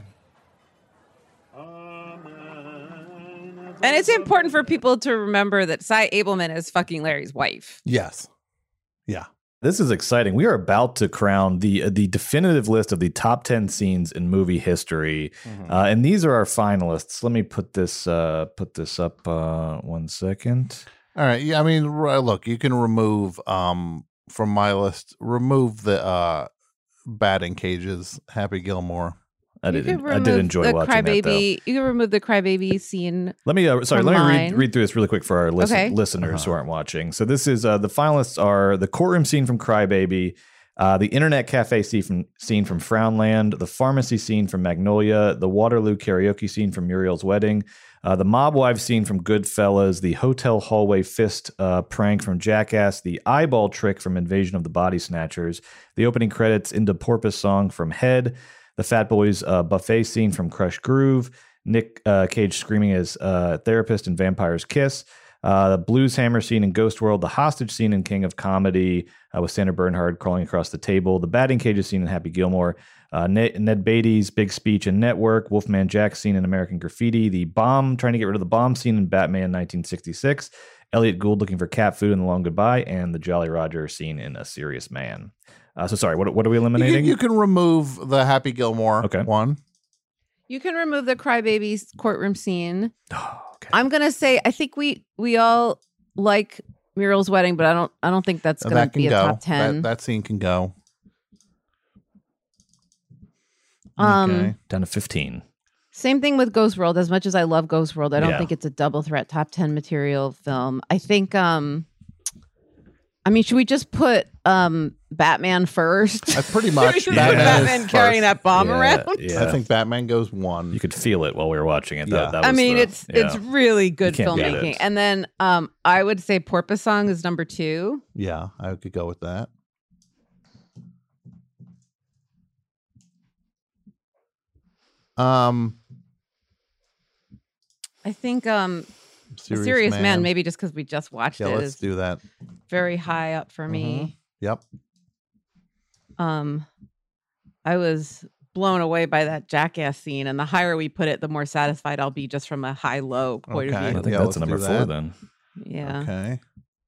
And it's important for people to remember that Cy Abelman is fucking Larry's wife. Yes. Yeah. This is exciting. We are about to crown the the definitive list of the top ten scenes in movie history, Mm-hmm. uh, and these are our finalists. Let me put this uh, put this up uh, one second. All right. Yeah. I mean, r- look, you can remove um from my list, remove the uh batting cages, Happy Gilmore. I You did. could I did remove enjoy the watching that, though. crybaby. You can remove the crybaby scene. Let me uh, sorry. Let me online. read, read through this really quick for our listen, Okay. listeners Uh-huh. who aren't watching. So this is uh, the finalists are the courtroom scene from Crybaby, Uh, the internet cafe scene from, scene from Frownland, the pharmacy scene from Magnolia, the Waterloo karaoke scene from Muriel's Wedding, uh, the mob wife scene from Goodfellas, the hotel hallway fist uh, prank from Jackass, the eyeball trick from Invasion of the Body Snatchers, the opening credits into Porpoise song from Head, the Fat Boys uh, buffet scene from Crush Groove, Nick uh, Cage screaming as uh, therapist in Vampire's Kiss, Uh, the blues hammer scene in Ghost World, the hostage scene in King of Comedy uh, with Sandra Bernhard crawling across the table, the batting cages scene in Happy Gilmore, uh, Ned, Ned Beatty's big speech in Network, Wolfman Jack's scene in American Graffiti, the bomb, trying to get rid of the bomb scene in Batman nineteen sixty-six, Elliot Gould looking for cat food in The Long Goodbye, and the Jolly Roger scene in A Serious Man. Uh, so sorry, what, what are we eliminating? You can, you can remove the Happy Gilmore okay. one. You can remove the Crybabies courtroom scene. Okay. I'm gonna say I think we we all like Muriel's Wedding, but I don't I don't think that's So gonna that can be a go. top ten. That, that scene can go. Um, okay. Down to fifteen. Same thing with Ghost World. As much as I love Ghost World, I don't Yeah. think it's a double threat top ten material film. I think um I mean, should we just put um Batman first? That's pretty much Should we put Batman, Batman is carrying first. that bomb Yeah, around. yeah. I think Batman goes one. You could feel it while we were watching it. That, Yeah. that I was mean, the- it's yeah. it's really good You can't beat filmmaking. it. And then um I would say Porpoise Song is number two. Yeah, I could go with that. Um, I think um Serious, Serious Man. Man, maybe just because we just watched Yeah, it, let's is do that. very high up for me. Yep. Um, I was blown away by that Jackass scene, and the higher we put it, the more satisfied I'll be just from a high low point Okay. of view. I think Yeah, that's let's a number do four that. then. Yeah. Okay.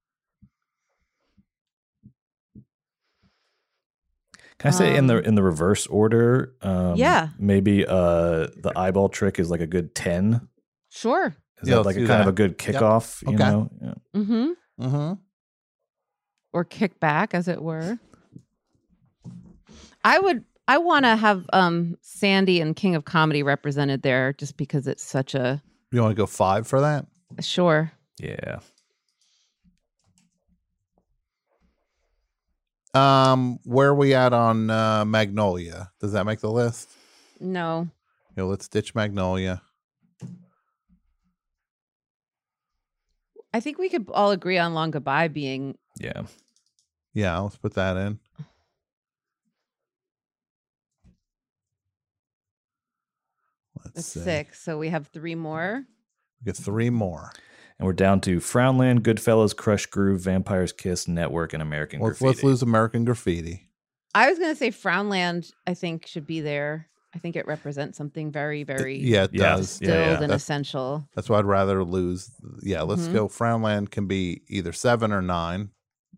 Can I say in the Um, in the reverse order? Um, Yeah. Maybe uh, the eyeball trick is like a good ten. Sure. Is Yeah, that let's like a do kind of that. a good Yep. kickoff? You Okay. know. Yeah. Mm-hmm. Mm-hmm. Or kick back, as it were. I would. I want to have um Sandy and King of Comedy represented there, just because it's such a You want to go five for that? sure. Yeah. Um, where are we at on uh, Magnolia? Does that make the list? No. You know, let's ditch Magnolia. I think we could all agree on Long Goodbye being Yeah. Yeah, let's put that in. Let's That's see. six. So we have three more. We get three more. And we're down to Frownland, Goodfellas, Crush Groove, Vampire's Kiss, Network, and American Let's, Graffiti. let's lose American Graffiti. I was going to say Frownland, I think, should be there. I think it represents something very, very Yeah, it Yeah. does. distilled Yeah, yeah. and That's- essential. That's why I'd rather lose. Yeah, let's Mhm. go. Frownland can be either seven or nine.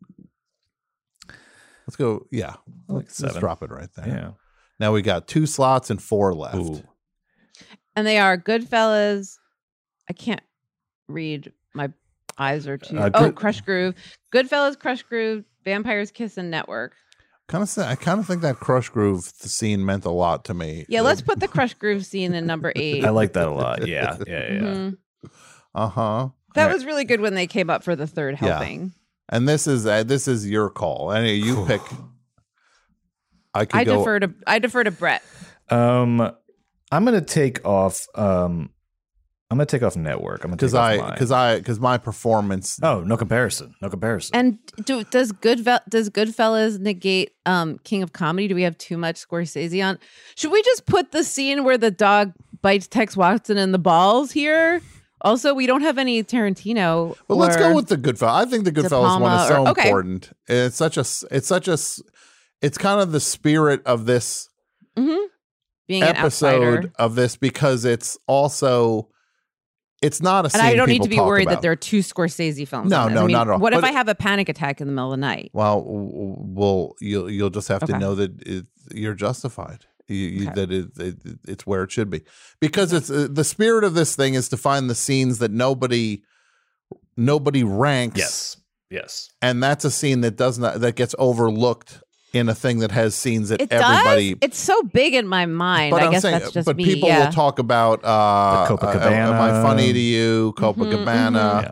Let's go. Yeah, I like let's, seven. let's drop it right there. Yeah. Now we got two slots and four left. Ooh. And they are Goodfellas. I can't read. My eyes are too. Uh, oh, Good- Crush Groove. Goodfellas, Crush Groove, Vampires Kiss, and Network. Kind of. I kind of think that Crush Groove scene meant a lot to me. Yeah, let's put the Crush Groove scene in number eight. I like that a lot. Yeah. Yeah. Yeah. Mhm. Uh huh. That was really good when they came up for the third Yeah. helping. And this is uh, this is your call. Any you pick. I could I go. defer to I defer to Brett. Um, I'm gonna take off. Um, I'm gonna take off Network. I'm gonna because take off I mine. because I because my performance. Oh, no comparison. No comparison. And do, does Goodfe- does Goodfellas negate um, King of Comedy? Do we have too much Scorsese on? Should we just put the scene where the dog bites Tex Watson in the balls here? Also, we don't have any Tarantino. But let's or- go with the Goodfellas. I think the De Goodfellas one is Palma so or- okay. important. It's such a. It's such a. It's kind of the spirit of this Mhm. being an episode outsider. of this because it's also. It's not a. And I scene don't need people to be talk worried about. that there are two Scorsese films. No, on this. no, I mean, not at all. What if But- I have a panic attack in the middle of the night? Well, w- w- well, you'll you'll just have to Okay. know that it, you're justified. You, you, Okay. That it, it it's where it should be, because it's uh, the spirit of this thing is to find the scenes that nobody nobody ranks. yes. Yes. And that's a scene that does not that gets overlooked in a thing that has scenes that It everybody. does. It's so big in my mind. But I I'm guess saying, that's just but me. people yeah. will talk about uh, The uh, am I Copacabana. funny to you, Copacabana, mhm. Yeah.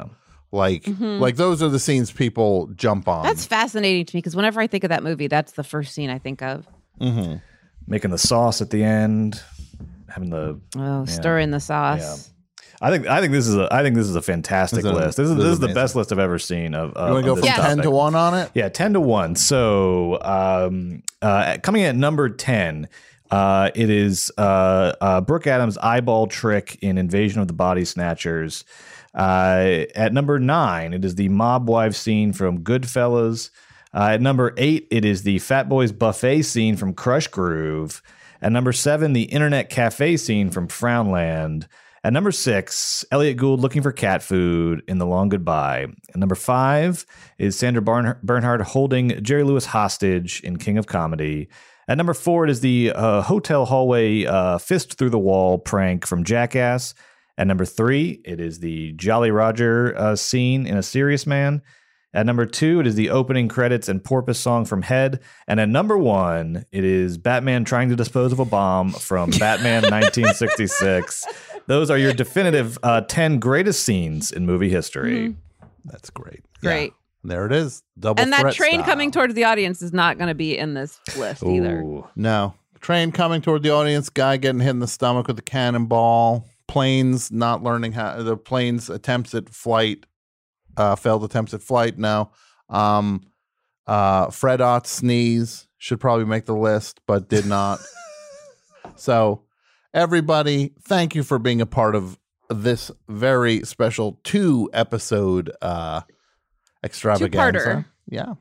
Like, Mhm. like those are the scenes people jump on. That's fascinating to me because whenever I think of that movie, that's the first scene I think of. Mm-hmm. Making the sauce at the end, having the Oh, yeah. stirring the sauce. Yeah. I think I think this is a I think this is a fantastic This is a- list. This is this this is is the amazing. best list I've ever seen of. Uh, You want to go of from this ten topic. to one on it? Yeah, ten to one. So um, uh, coming in at number ten, uh, it is uh, uh, Brooke Adams' eyeball trick in Invasion of the Body Snatchers. Uh, at number nine, it is the mob wife scene from Goodfellas. Uh, at number eight, it is the Fat Boys buffet scene from Crush Groove. At number seven, the Internet Cafe scene from Frownland. At number six, Elliot Gould looking for cat food in The Long Goodbye. At number five is Sandra Barn- Bernhard holding Jerry Lewis hostage in King of Comedy. At number four, it is the uh, hotel hallway uh, fist through the wall prank from Jackass. At number three, it is the Jolly Roger uh, scene in A Serious Man. At number two, it is the opening credits and Porpoise song from Head. And at number one, it is Batman trying to dispose of a bomb from Batman nineteen sixty-six. Those are your definitive uh, ten greatest scenes in movie history. That's great. Great. There it is. Double And that threat train style. coming towards the audience is not going to be in this list either. No. Train coming toward the audience, guy getting hit in the stomach with a cannonball, planes not learning how, the plane's attempts at flight, uh, failed attempts at flight. No. Um, uh, Fred Ott's sneeze should probably make the list, but did not. So, everybody, thank you for being a part of this very special two episode uh, extravaganza. Two-parter. Yeah.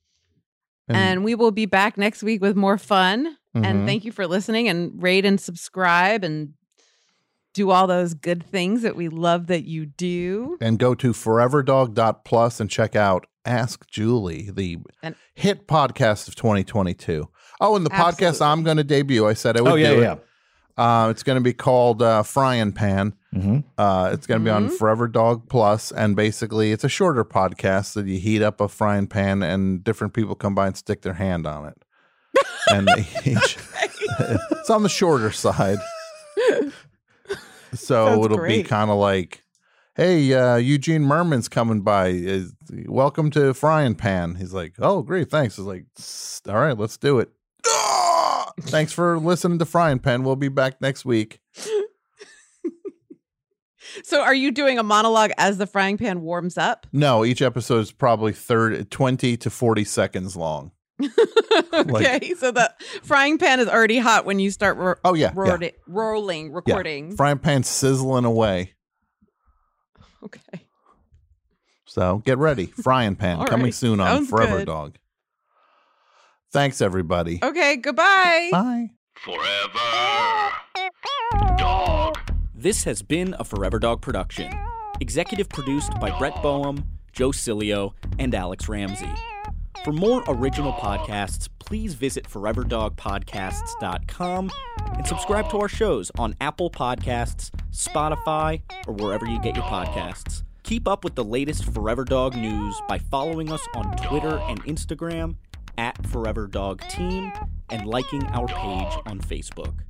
And we will be back next week with more fun. Mhm. And thank you for listening and rate and subscribe and do all those good things that we love that you do. And go to forever dog dot plus and check out Ask Julie, the And- hit podcast of twenty twenty-two. Oh, and the podcast Absolutely. I'm going to debut. I said I would Oh, yeah, do yeah. it. Uh, it's going to be called uh, Frying Pan. Mm-hmm. Uh, it's going to be on Forever Dog Plus, and basically it's a shorter podcast that you heat up a frying pan and different people come by and stick their hand on it. And they each, it's on the shorter side. So Sounds it'll great. be kind of like, hey, uh, Eugene Merman's coming by. Is, welcome to Frying Pan. He's like, oh, great, thanks. He's like, "S- all right, let's do it. Ah! Thanks for listening to Frying Pan. We'll be back next week. So are you doing a monologue as the frying pan warms up? No, each episode is probably thirty, twenty to forty seconds long. Okay, so the frying pan is already hot when you start ro- Oh, yeah, ro- yeah. rolling, Yeah. recording. Frying pan sizzling away. Okay. So get ready. Frying Pan All coming right. soon on Sounds Forever good. Dog. Thanks, everybody. Okay, goodbye. Bye. This has been a Forever Dog production. Executive produced by Brett Boehm, Joe Cilio, and Alex Ramsey. For more original podcasts, please visit forever dog podcasts dot com and subscribe to our shows on Apple Podcasts, Spotify, or wherever you get your podcasts. Keep up with the latest Forever Dog news by following us on Twitter and Instagram at Forever Dog Team and liking our page on Facebook.